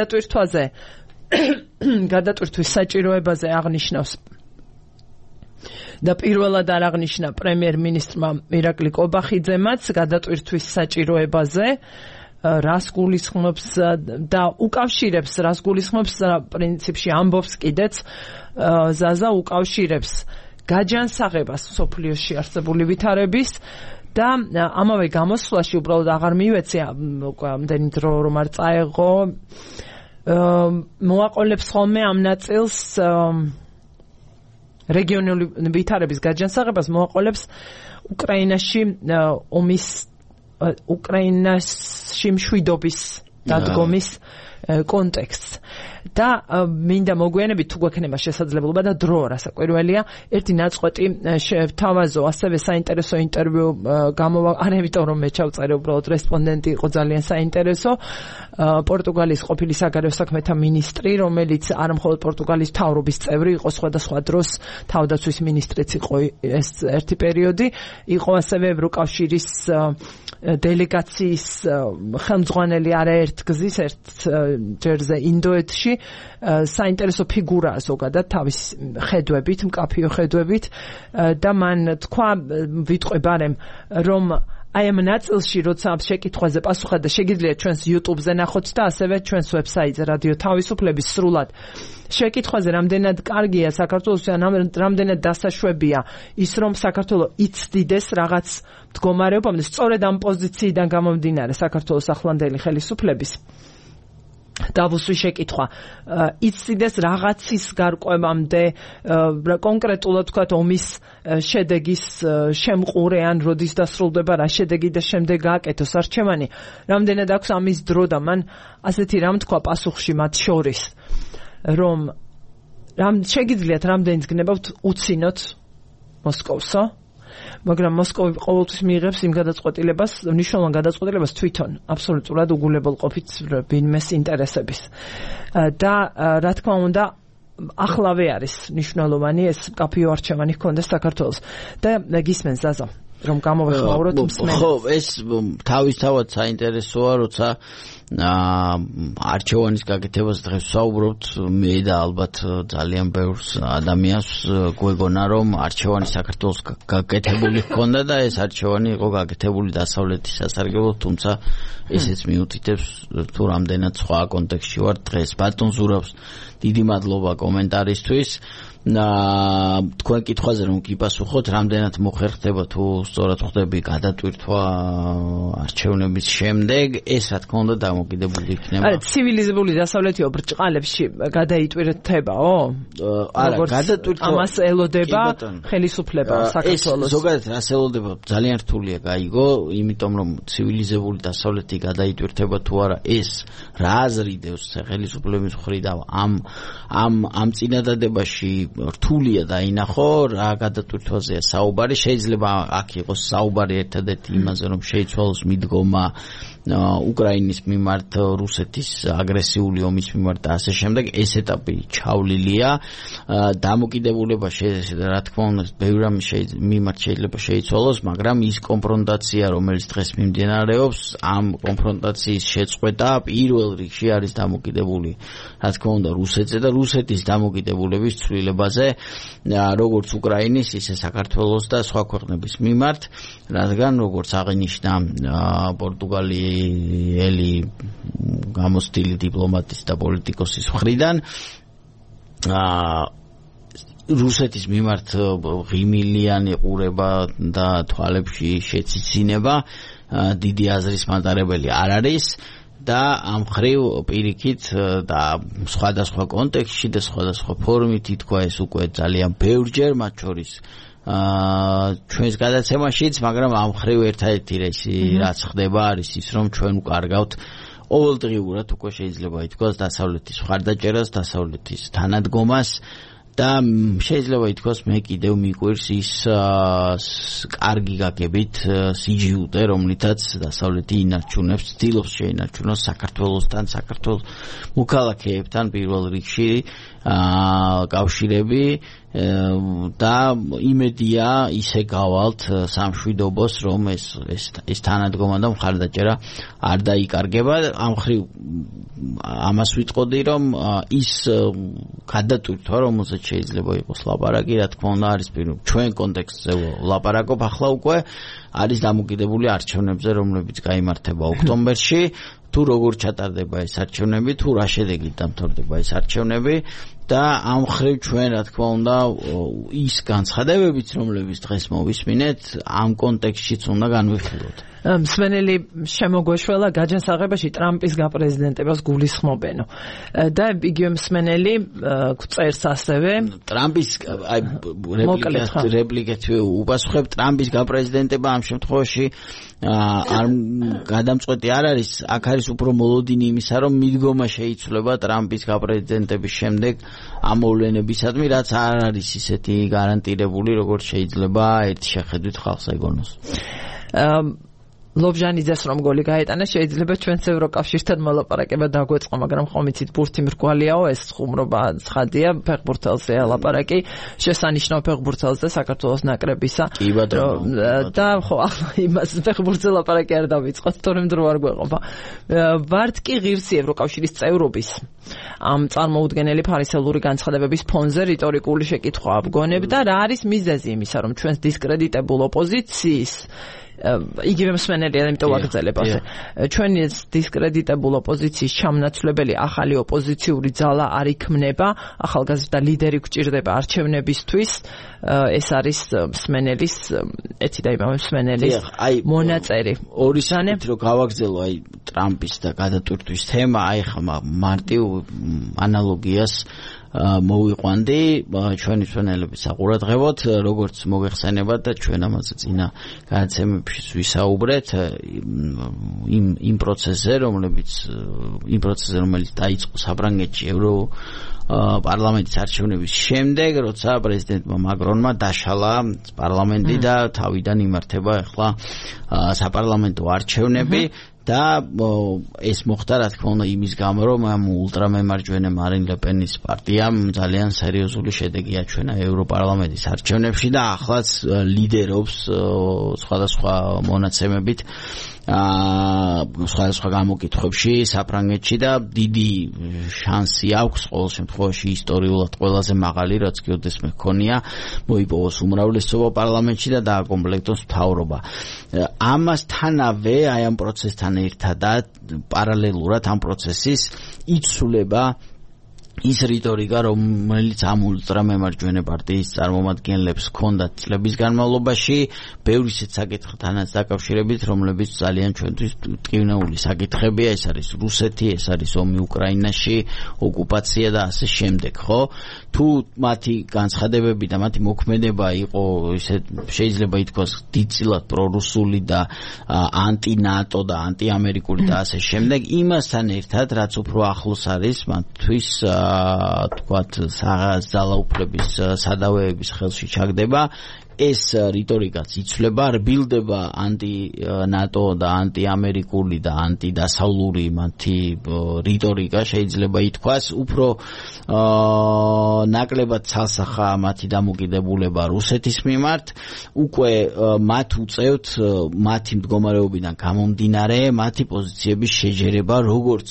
გადატვირთვის საჭიროებაზე აღნიშნავს და პირველად არ აღნიშნა პრემიერ-მინისტრმა ირაკლი კობახიძემაც გადატვირთვის საჭიროებაზე რას გულისხმობს და უკავშირებს რას გულისხმობს პრინციპში ამბობს კიდეც ზაზა უკავშირებს გაჯანსაღებას სოფლიოში არსებული ვითარების და ამავე გამოსვლაში უბრალოდ აღარ მივეცი ამდენი დრო რომ არ წაეღო მოაყოლებს ხოლმე ამ ნაწილს რეგიონული ვითარების გაჯანსაღებას მოაყოლებს უკრაინაში მშვიდობის დადგომის კონტექსტს და მინდა მოგვიანებით თუ გვექნება შესაძლებლობა და დრო რასაკვირველია ერთი ნაწყვეტი შევთავაზო ასევე საინტერესო ინტერვიუ არ ამიტომ რომ მე ჩავწერე უბრალოდ რესპონდენტი იყო ძალიან საინტერესო პორტუგალიის ყოფილი საგარეო საქმეთა მინისტრი რომელიც არ მხოლოდ პორტუგალიის მთავრობის წევრი იყო სხვადასხვა დროს თავდაცვის მინისტრიც იყო ეს ერთი პერიოდი იყო ასევე ევროკავშირის დელეგაციის ხელმძღვანელი არაერთ გზის ერთ ჯერზე ინდოეთში საინტერესო ფიგურაა ზოგადად თავის ხედვებით, მკაფიო ხედვებით და მან თქვა ვიტყვი ბარემ რომ აი ამ ნაწილში როცა შეკითხვაზე პასუხა და შეგიძლიათ ჩვენს YouTube-ზე ნახოთ და ასევე ჩვენს ვებსაიტზე რადიო თავისუფლების სრულად შეკითხვაზე რამდენად კარგია საქართველოს ან რამდენად დასაშვებია ის რომ საქართველოს იცდიდეს რაღაც მდგომარეობამდე სწორედ ამ პოზიციიდან გამომდინარე საქართველოს ახლანდელი ხელისუფლების დავუსვი შეკითხვა იცდიდეს რაღაცის გარკვევამდე კონკრეტულად თქვათ ომის შედეგის შემყურე ან როდის დასრულდება რა შედეგი და შემდეგ გააკეთოს არჩევანი რამდენად აქვს ამის დრო და მან ასეთი რამ თქვა პასუხში მათ შორის რომ შეგიძლიათ რამდენიც გნებავთ უცინოთ მოსკოვსო მაგრამ მოსკოვი ყოველთვის მიიღებს იმ გადაწყვეტილებას, მნიშვნელოვან გადაწყვეტილებას თვითონ, აბსოლუტურად უგულებელყოფით ვინმეს ინტერესების. და რა თქმა უნდა, ახლავე არის მნიშვნელოვანი ეს მკაფიო არჩევანი ჰქონდეს საქართველოს. და გისმენს ზაზა, რომ გამოვეხმაუროთ მსმენელს. ხო, ეს თავისთავად საინტერესოა, როცა არჩევანის გაკეთებას დღეს ვსაუბრობთ მე და ალბათ ძალიან ბევრს ადამიანს გვეგონა რომ არჩევანი საქართველოს გაკეთებული ჰქონდა და ეს არჩევანი იყო გაკეთებული დასავლეთის სასარგებლოდ თუმცა ესეც მიუთითებს თუ რამდენად სხვა კონტექსტში ვარ დღეს ბატონ ზურაბს დიდი მადლობა კომენტარისთვის თქვენ კითხვაზე რომ გიპასუხოთ რამდენად მოხერხდება თუ სწორად ხდები გადატვირთვა არჩევნების შემდეგ ეს რა თქმა უნდა დამოკიდებული იქნება არა ცივილიზებული დასავლეთიო ბრჭყალებში გადაიტვირთებაო არა გადატვირთვა ამას ელოდება ხელისუფლება საქართველოს ზოგადად რას ელოდება ძალიან რთულია გაიგო იმიტომ რომ ცივილიზებული დასავლეთი გადაიტვირთება თუ არა ეს რა აზრიდევს ხელისუფლების მხრიდან ამ წინადადებაში რთულია დაინახო რა გადატვირთვაზეა საუბარი შეიძლება აქ იყოს საუბარი ერთადერთი იმაზე რომ შეიცვალოს მიდგომა უკრაინის მიმართ რუსეთის აგრესიული ომის მიმართ და ასე შემდეგ ეს ეტაპი ჩავლილია დამოკიდებულება რა თქმა უნდა ბევრი რამის მიმართ შეიძლება შეიცვალოს მაგრამ ის კონფრონტაცია რომელიც დღეს მიმდინარეობს ამ კონფრონტაციის შეწყვეტა პირველ რიგში არის დამოკიდებული რა თქმა უნდა რუსეთზე და რუსეთის დამოკიდებულების ცვლილებაზე როგორც უკრაინის ისე საქართველოს და სხვა ქვეყნების მიმართ რადგან როგორც აღინიშნა პორტუგალიელი გამოცდილი დიპლომატის და პოლიტიკოსის მხრიდან რუსეთის მიმართ ღიმილიანი ყურება და თვალებში შეციცინება დიდი აზრის მატარებელი არ არის და ამ ხრივ პირიქით და სხვადასხვა კონტექსტში და სხვადასხვა ფორმით ითქვა ეს უკვე ძალიან ბევრჯერ მათ შორის ჩვენს გადაცემაშიც მაგრამ ამ ხრივ ერთადერთი რაც ხდება არის ის რომ ჩვენ უკარგავთ ყოველდღიურად უკვე შეიძლება ითქვას დასავლეთის მხარდაჭერას დასავლეთის თანადგომას და შეიძლება ითქვას მე კიდევ მიყვირს ის კარგი გაგებით სიჯიუტე, რომლითაც დასავლეთი ინარჩუნებს, ცდილობს შეინარჩუნოს საქართველოსთან, საქართველოს მოქალაქეებთან პირველ რიგში კავშირები და იმედია ისე გავალთ სამშვიდობოს, რომ ეს თანადგომა და მხარდაჭერა არ დაიკარგება. ამ მხრივ ამას ვიტყოდი, რომ ის გადატვირთვა, რომელზეც შეიძლება იყოს ლაპარაკი, რა თქმა უნდა, არის ჩვენ კონტექსტზე ლაპარაკობ, ახლა უკვე არის დამოკიდებული არჩევნებზე, რომლებიც გაიმართება ოქტომბერში. თუ როგორ ჩატარდება ეს არჩევნები, თუ რა შედეგით დამთავრდება ეს არჩევნები და ამ მხრივ ჩვენ რა თქმა უნდა ის განცხადებებიც, რომლებიც დღეს მოვისმინეთ, ამ კონტექსტშიც უნდა განვიხილოთ. მსმენელი შემოგვეშველა გაჯანსაღებაში ტრამპის გაპრეზიდენტებას გულისხმობენო და იგივე მსმენელი წერს ასევე ტრამპის რეპლიკით უპასუხებ, ტრამპის გაპრეზიდენტება ამ შემთხვევაში არ გადამწყვეტი არ არის, აქ არის უფრო მოლოდინი იმისა, რომ მიდგომა შეიცვლება ტრამპის გაპრეზიდენტების შემდეგ ამ მოვლენებისადმი, რაც არ არის ისეთი გარანტირებული, როგორც შეიძლება ერთი შეხედვით ხალხს ეგონოს. ლობჟანიძეს რომ გოლი გაეტანა, შეიძლება ჩვენც ევროკავშირთან მოლაპარაკება დაგვეწყო, მაგრამ ხომ იცით ბურთი მრგვალიაო, ეს ხუმრობა ცხადია, ფეხბურთელზე ლაპარაკი, შესანიშნავ ფეხბურთელზე საქართველოს ნაკრებისა. და ხო, ახლა იმას ფეხბურთზე ლაპარაკი არ დავიწყოთ, თორემ დრო არ გვეყოფა. ვართ კი ღირსი ევროკავშირის წევრობის ამ წარმოუდგენელი ფარისელური განცხადებების ფონზე რიტორიკული შეკითხვა ავგონებ და რა არის მიზეზი იმისა, რომ ჩვენს დისკრედიტებულ ოპოზიციის იგივე მსმენელია, იმიტომ ვაგრძელებ ასე. ჩვენი დისკრედიტებულ ოპოზიციის ჩამნაცვლებელი ახალი ოპოზიციური ძალა არ იქმნება, ახალგაზრდა ლიდერი გვჭირდება არჩევნებისთვის. ეს არის მსმენელის, ეთი და იმავე მსმენელის მონაწერი. ორი სანამ რომ გავაგრძელო აი ტრამპის და გადატვირთვის თემა, აი ხმა მარტივ ანალოგიას მოვიყვანდი ჩვენი მსმენელების საყურადღებოდ, როგორც მოგეხსენებათ და ჩვენ ამაზე წინა გადაცემებში ვისაუბრეთ იმ პროცესზე, რომელიც დაიწყო საფრანგეთში პარლამენტის არჩევნების შემდეგ, როცა პრეზიდენტმა მაკრონმა დაშალა პარლამენტი და თავიდან იმართება ახლა საპარლამენტო არჩევნები. და ეს მოხდა რა თქმა უნდა იმის გამო, რომ ამ ულტრამემარჯვენე მარინ ლე პენის პარტიამ ძალიან სერიოზული შედეგი აჩვენა ევროპარლამენტის არჩევნებში და ახლაც ლიდერობს სხვადასხვა მონაცემებით სხვადასხვა გამოკითხვებში საფრანგეთში და დიდი შანსი აქვს ყოველ შემთხვევაში ისტორიულად ყველაზე მაღალი, რაც კი ოდესმე ჰქონია, მოიპოვოს უმრავლესობა პარლამენტში და დააკომპლექტოს მთავრობა. ამასთანავე აი ამ პროცესთან ერთადაც პარალელურად ამ პროცესის იცვლება ის რიტორიკა, რომელიც ამ ულტრამემარჯვენე პარტიის წარმომადგენლებს ჰქონდათ წლების განმავლობაში, ბევრი ისეთ საკითხთანაც დაკავშირებით, რომლებიც ძალიან ჩვენთვის ტკივნეული საკითხებია, ეს არის რუსეთი, ეს არის ომი უკრაინაში, ოკუპაცია და ასე შემდეგ, ხო? თუ მათი განცხადებები და მათი მოქმედება იყო ისე შეიძლება ითქვას დიდწილად პრორუსული და ანტი-ნატო და ანტი-ამერიკული და ასე შემდეგ, იმასთან ერთად, რაც უფრო ახლოს არის მათთვის თქვათ ძალაუფლების სადავეების ხელში ჩაგდება, ეს რიტორიკაც იცვლება, რბილდება ანტი-ნატო და ანტი-ამერიკული და ანტი-დასავლური მათი რიტორიკა, შეიძლება ითქვას, უფრო ნაკლებად ცალსახა მათი დამოკიდებულება რუსეთის მიმართ, უკვე მათ უწევთ მათი მდგომარეობიდან გამომდინარე, მათი პოზიციების შეჯერება, როგორც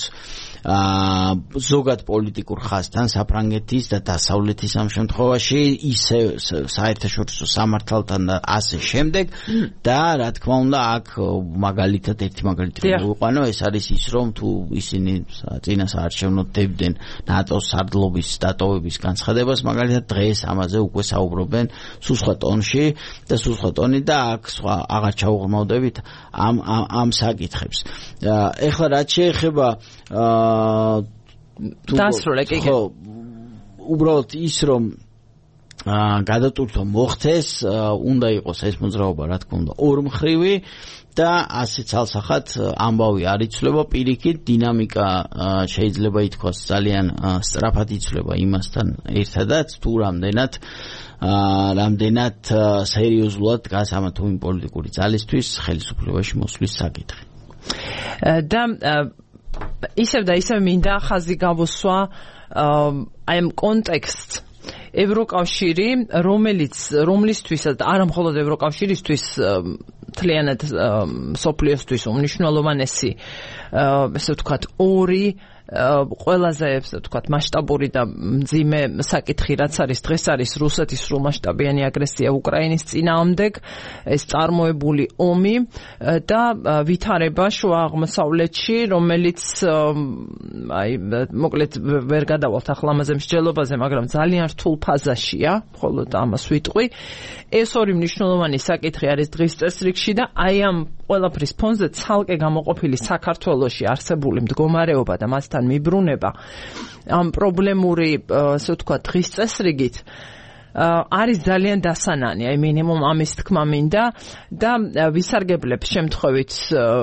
ზოგად პოლიტიკურ ხაზთან საფრანგეთის და დასავლეთის ამ შემთხვევაში, ისე საერთაშორისო სამართალთან და ასე შემდეგ და რა თქმა უნდა აქ მაგალითად ერთი მაგალითი მოვიყვანო, ეს არის ის, რომ თუ ისინი წინა საარჩევნოდ დებდნენ ნატოს სარდლობის დატოვების განცხადებას, მაგალითად დღეს ამაზე უკვე საუბრობენ სულ სხვა ტონში და სულ სხვა ტონი და აქ სხვა აღარ ჩაუღრმავდებით ამ საკითხებს. ეხლა რაც შეეხება დასრულე კი. ხო, უბრალოდ ის, რომ გადატვირთვა მოხდეს, უნდა იყოს ეს მოძრაობა, რა თქმა უნდა, ორმხრივი და ასე ცალსახად ამბავი არ იცვლება, პირიქით დინამიკა შეიძლება ითქვას ძალიან სწრაფად იცვლება იმასთან ერთადაც, თუ რამდენად სერიოზულად დგას ამა თუ იმ პოლიტიკური ძალისთვის ხელისუფლებაში მოსვლის საკითხი. და ისევ და ისევ მინდა ხაზი გავუსვა აი ამ კონტექსტს ევროკავშირი, რომლისთვისაც არა მხოლოდ ევროკავშირისთვის მთლიანად მსოფლიოსთვის უმნიშვნელოვანესი ესე ვთქვათ ორი ყველაზე ესე ვთქვათ მასშტაბური და მძიმე საკითხი რაც არის დღეს არის რუსეთის სრულმასშტაბიანი აგრესია უკრაინის წინააღმდეგ, ეს წარმოებული ომი და ვითარება შუა აღმოსავლეთში, რომელიც აი მოკლედ ვერ გადავალთ ახლა ამაზე მსჯელობაზე, მაგრამ ძალიან რთულ ფაზაშია, მხოლოდ ამას ვიტყვი. ეს ორი მნიშვნელოვანი საკითხი არის დღის წესრიგში და აი ამ ყველაფრის ფონზე ცალკე გამოყოფილი საქართველოში არსებული მდგომარეობა და მასთან მიბრუნება ამ პრობლემური, ასე ვთქვათ, დღის წესრიგით არის ძალიან დასანანი, აი მინიმუმ ამის თქმა მინდა და ვისარგებლებ შემთხვევით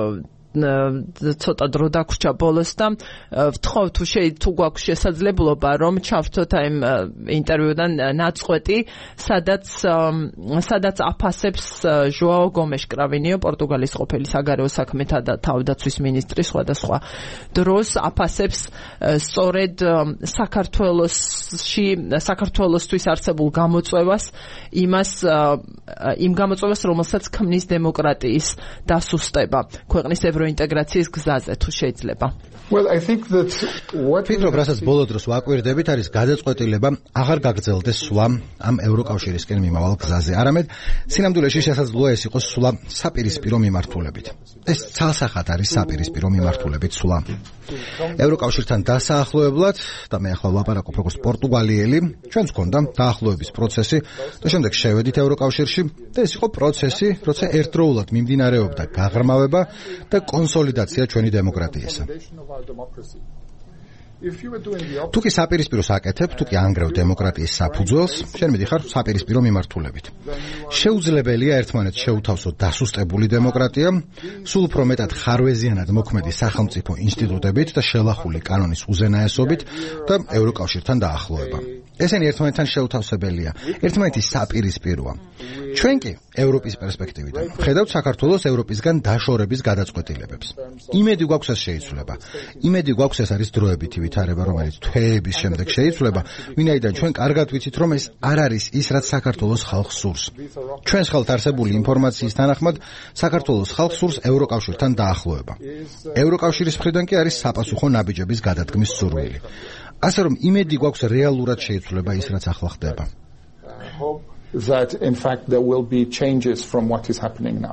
ცოტა დრო დაგვრჩა ბოლოს და ვთხოვ თუ გვაქვს შესაძლებლობა რომ ჩავთოთ აი ინტერვიუდან ნაწყვეტი, სადაც აფასებს ჟოაო გომეშ კრავინიო, პორტუგალის ყოფილი საგარეო საქმეთა და თავდაცვის მინისტრი სხვადასხვა დროს აფასებს სწორედ საქართველოსთვის არსებულ გამოწვევას, იმ გამოწვევას, რომელსაც ქმნის დემოკრატიის დასუსტება ქვეყნის ევროინტეგრაციის გზაზე, თუ შეიძლება. Well, I think that ფიქრობ, რასაც ბოლო დროს ვაკვირდებით, არის გადაწყვეტილება აღარ გაგრძელდეს სვლა ამ ევროკავშირისკენ მიმავალ გზაზე. არამედ სინამდვილეში შესაძლოა ეს იყოს სვლა საპირისპირო მიმართულებით. ეს ცალსახად არის საპირისპირო მიმართულებით სვლა. ევროკავშირთან დასაახლოებლად და მე ახლა ვლაპარაკობ როგორც პორტუგალიელი, ჩვენს გქონდა დაახლოების პროცესი და შემდეგ შევედით ევროკავშირში და ეს იყო პროცესი, როცა ერთდროულად მიმდინარეობდა გაღრმავება და კონსოლიდაცია ჩვენი დემოკრატიისა. თუ კი საპირისპიროს აკეთებ, თუ კი ანგრევ დემოკრატიის საფუძველს, შენ მიდიხარ საპირისპირო მიმართულებით. შეუძლებელია ერთმანეთს შეუთავსო დასუსტებული დემოკრატია, სულ უფრო მეტად ხარვეზიანად მოქმედი სახელმწიფო ინსტიტუტებით და შელახული კანონის უზენაესობით და ევროკავშირთან დაახლოება. ესენი ერთმანეთთან შეუთავსებელია, ერთმანეთის საპირისპიროა. ჩვენ კი ევროპის პერსპექტივიდან ვხედავთ საქართველოს ევროპისგან დაშორების გადაწყვეტილებებს. იმედი გვაქვს ეს შეიცვლება. იმედი გვაქვს ეს არის დროებითი ვითარება, რომელიც თვეების შემდეგ შეიცვლება, ვინაიდან ჩვენ კარგად ვიცით, რომ ეს არ არის ის, რაც საქართველოს ხალხს სურს. ჩვენს ხელთ არსებული ინფორმაციის თანახმად, საქართველოს ხალხს სურს ევროკავშირთან დაახლოება. ევროკავშირის მხრიდან კი არის საპასუხო ნაბიჯების გადადგმის სურვილი. ასე რომ იმედი გვაქვს რეალურად შეიცვლება ის, რაც ახლა ხდება. That in fact there will be changes from what is happening now.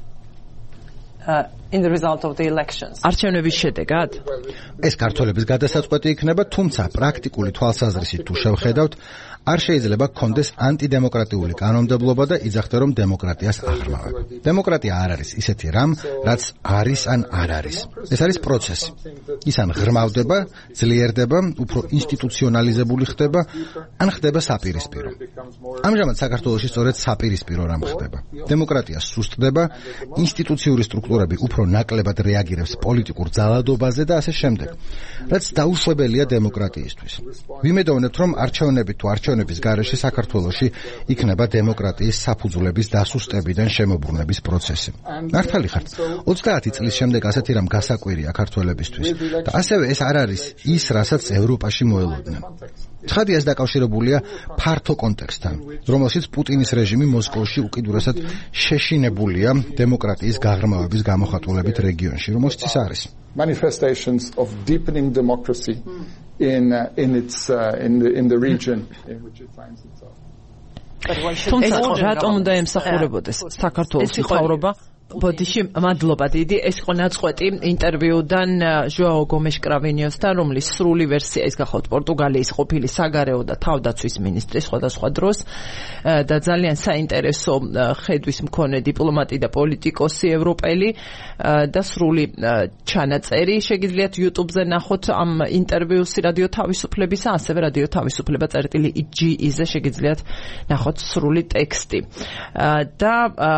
In the result of the elections. არჩევნების შედეგად? ეს ქართველების გადასაწყვეტი იქნება, თუმცა პრაქტიკული თვალსაზრისით თუ შევხედავთ, არ შეიძლება გქონდეს ანტიდემოკრატიული კანონმდებლობა და იძახდე რომ დემოკრატიას აღრმავებ. დემოკრატია არ არის ისეთი რამ, რაც არის ან არ არის. ეს არის პროცესი. ის ან ღრმავდება, ძლიერდება, უფრო ინსტიტუციონალიზებული ხდება, ან ხდება საპირისპირო. ამჟამად საქართველოში სწორედ საპირისპირო რამ ხდება. დემოკრატია სუსტდება, ინსტიტუციური სტრუქტურები უფრო ნაკლებად რეაგირებს პოლიტიკურ ძალადობაზე და ასე შემდეგ. რაც დაუშვებელია დემოკრატიისთვის. ვიმედოვნებთ, რომ არჩევნებით თუ არჩევნების გარეშე საქართველოში იქნება დემოკრატიის საფუძვლების დასუსტებიდან შემოbrunების პროცესი. მართალი ხართ, 30 წლის შემდეგ ასეთი რამ გასაკვირია ქართველებისთვის და ასევე ეს არ არის ის, რასაც ევროპაში მოელოდნენ. ცხადია, ეს დაკავშირებულია ფართო კონტექსტთან, რომელშიც პუტინის რეჟიმი მოსკოვში უკიდურესად შეშინებულია დემოკრატიის გაღრმავების გამოხატულებით რეგიონში, რომელშიც ის არის. Manifestations of deepening democracy in the region in which it finds itself. თუმცა რატომ უნდა ემსახურებოდეს საქართველოს მთავრობა ბოდიში მადლობა დიდი ეს იყო ნაწყვეტი ინტერვიუდან ჟოაო გომეშ კრავინიოსთან რომლის სრული ვერსია ის გახავთ პორტუგალიის ყოფილი საგარეო და თავდაცვის მინისტრი სხვადასხვა დროს და ძალიან საინტერესო ხედვის მქონე დიპლომატი და პოლიტიკოსი ევროპელი და სრული ჩანაწერი შეგიძლიათ YouTube-ზე ნახოთ ამ ინტერვიუს რადიო თავისუფლებისა ასევე რადიო თავისუფლება წერტილი.ge-ზე შეგიძლიათ ნახოთ სრული ტექსტი და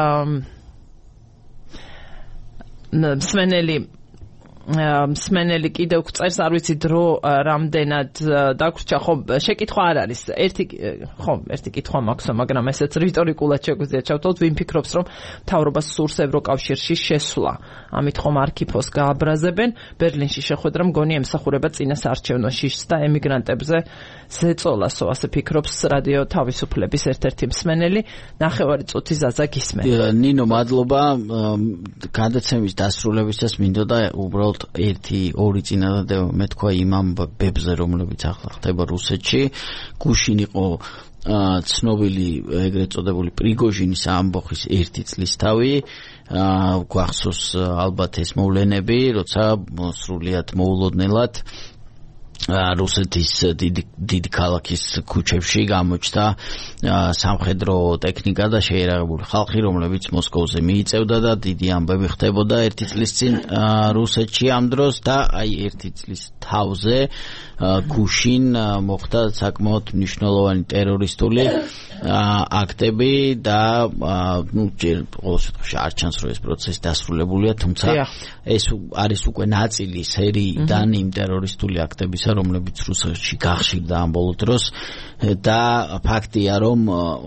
მსმენელი კიდევ წერს არ ვიცი დრო რამდენად დაგვრჩა ხო შეკითხვა არ არის ერთი კითხვა მაქვს მაგრამ ესეც რიტორიკულად შეგვიძლია ჩავთვალოთ ვინ ფიქრობს რომ მთავრობას სურს ევროკავშირში შესვლა ამით ხომ არქიფოს გააბრაზებენ ბერლინში შეხვედრა მგონი ემსახურება წინასაარჩევნო შიშს და ემიგრანტებზე ზეწოლასო ასე ფიქრობს რადიო თავისუფლების ერთ-ერთი მსმენელი ნახევარი წუთი ზაზა გისმენთ ნინო მადლობა გადაცემის დასრულებისას მინდოდა უბრალოდ ერთი-ორი წინადადება მეთქვა იმ ამბებზე რომლებიც ახლა ხდება რუსეთში გუშინ იყო ცნობილი ეგრეთ წოდებული პრიგოჟინის ამბოხის ერთი წლისთავი გვახსოვს ალბათ ეს მოვლენები როცა სრულიად მოულოდნელად რუსეთის დიდი ქალაქის ქუჩებში გამოჩნდა სამხედრო ტექნიკა და შეიარაღებული ხალხი, რომლებიც მოსკოვზე მიიწევდა და დიდი ამბები ხდებოდა ერთი წლის წინ რუსეთში ამ დროს და აი ერთი წლის თავზე გუშინ მოხდა საკმაოდ მნიშვნელოვანი ტერორისტული აქტები და ჯერ ყოველ შემთხვევაში არ ჩანს რომ ეს პროცესი დასრულებულია, თუმცა ეს არის უკვე ნაწილი სერიიდან იმ ტერორისტული აქტებისა, რომლებიც რუსეთში გახშირდა ამ ბოლო დროს და ფაქტია რომ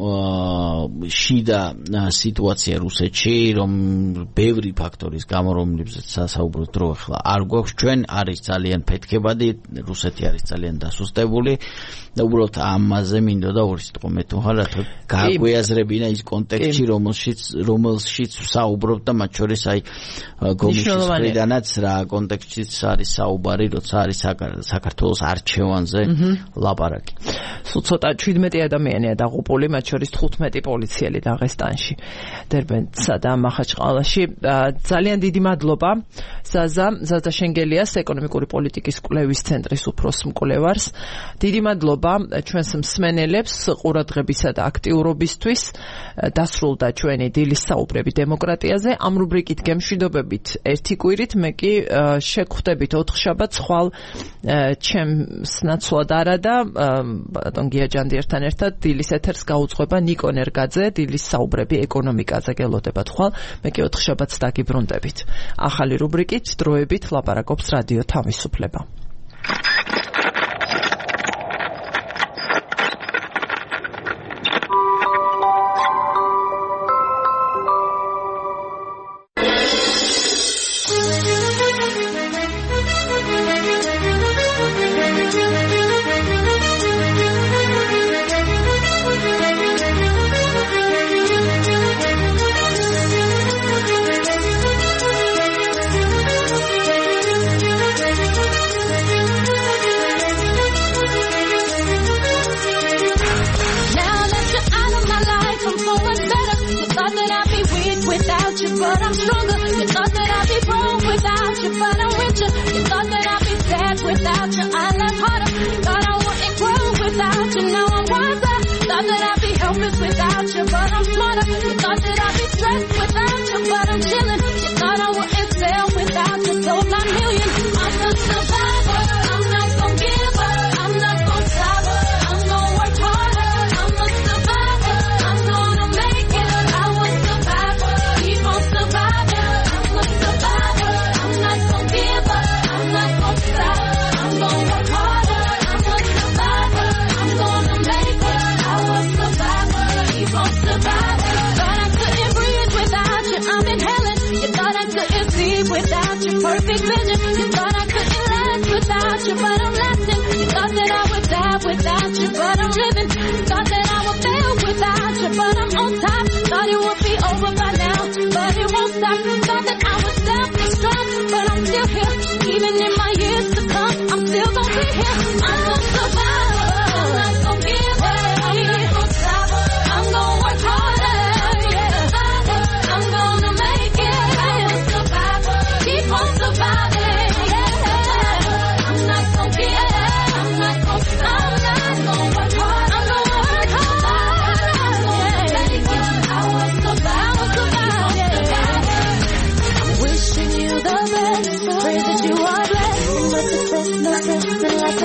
შიდა სიტუაცია რუსეთში რომ ბევრი ფაქტორის გამო რომლებზეც სასაუბრო დრო ახლა არ გვაქვს ჩვენ არის ძალიან ფეთქებადი რუსეთი არის ძალიან დასუსტებული და უბრალოდ ამაზე მინდოდა ორი სიტყვა მეთქვა რათა გაგვეაზრებინა ის კონტექსტში რომელშიც საუბრობთ და მათ შორის აი გომიშის მხრიდანაც რა კონტექსტშიც არის საუბარი როცა არის საქართველოს არჩევანზე ლაპარაკი სულ ცოტა 17 ადამიანია დაღუპული მათ შორის 15 პოლიციელი დაღესტანში დერბენტსა და მახაჩყალაში ძალიან დიდი მადლობა ზაზა შენგელიას ეკონომიკური პოლიტიკის კვლევის ცენტრის უფროს მკვლევარს დიდი მადლობა ჩვენს მსმენელებს ყურადღებისა და აქტიურობისთვის დასრულდა ჩვენი დილის საუბრები დემოკრატიაზე ამ რუბრიკით გემშვიდობებით ერთი კვირით მე კი შეგხვდებით 4 შაბათს ხვალ ჩემს ნაცვლად არა და ბატონ გიაჯანდიერთან ერთად დილის ეთერს გაუძღვება ნიკო ნერგაძე დილის საუბრები ეკონომიკაზე გელოდებათ ხვალ მე კი 4 შაბათს დაგიბრუნდებით ახალი რუბრიკით დროებით ლაპარაკობს რადიო თავისუფლება But I'm stronger. You thought that I'd be broke without you, but I'm richer. You thought that I'd be sad without you, I laugh harder. Thought I wouldn't grow without you, now I'm wiser. Thought that I'd be helpless without you, but I'm smarter. You thought that I'd be stressed without you, but I'm chilling. You thought I wouldn't sell without you, sold my million. I'm a survivor. I'm not gonna give up. I'm not gonna stop. I'm gonna work harder. I'm a survivor. I'm gonna make it. I was survivor. Keep on surviving. I'm a survivor. I'm not gonna give up. I'm not gonna stop. I'm gonna work harder. I'm a survivor. I'm gonna make it. I was survivor. Keep on surviving. Thought I couldn't breathe without you. I'm inhaling. You thought I couldn't see without your perfect vision. You thought I couldn't last without you, but I'm lasting. You thought that I would die without you, but I'm living. Thought that I would fail without you, but I'm on top. Thought it would be over by now, but it won't stop. Thought that I would self-destruct, but I'm still here. Even in my years to come, I'm still gonna be here. I'm a survivor. I'm not gonna give up. I'm not gonna stop. I'm gonna work harder. Yeah. I'm gonna make it.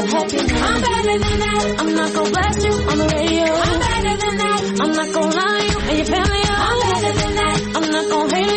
of happiness. I'm better than that. I'm not gonna blast you on the radio. I'm better than that. I'm not gonna lie you and your family. I'm better than that. I'm not gonna hate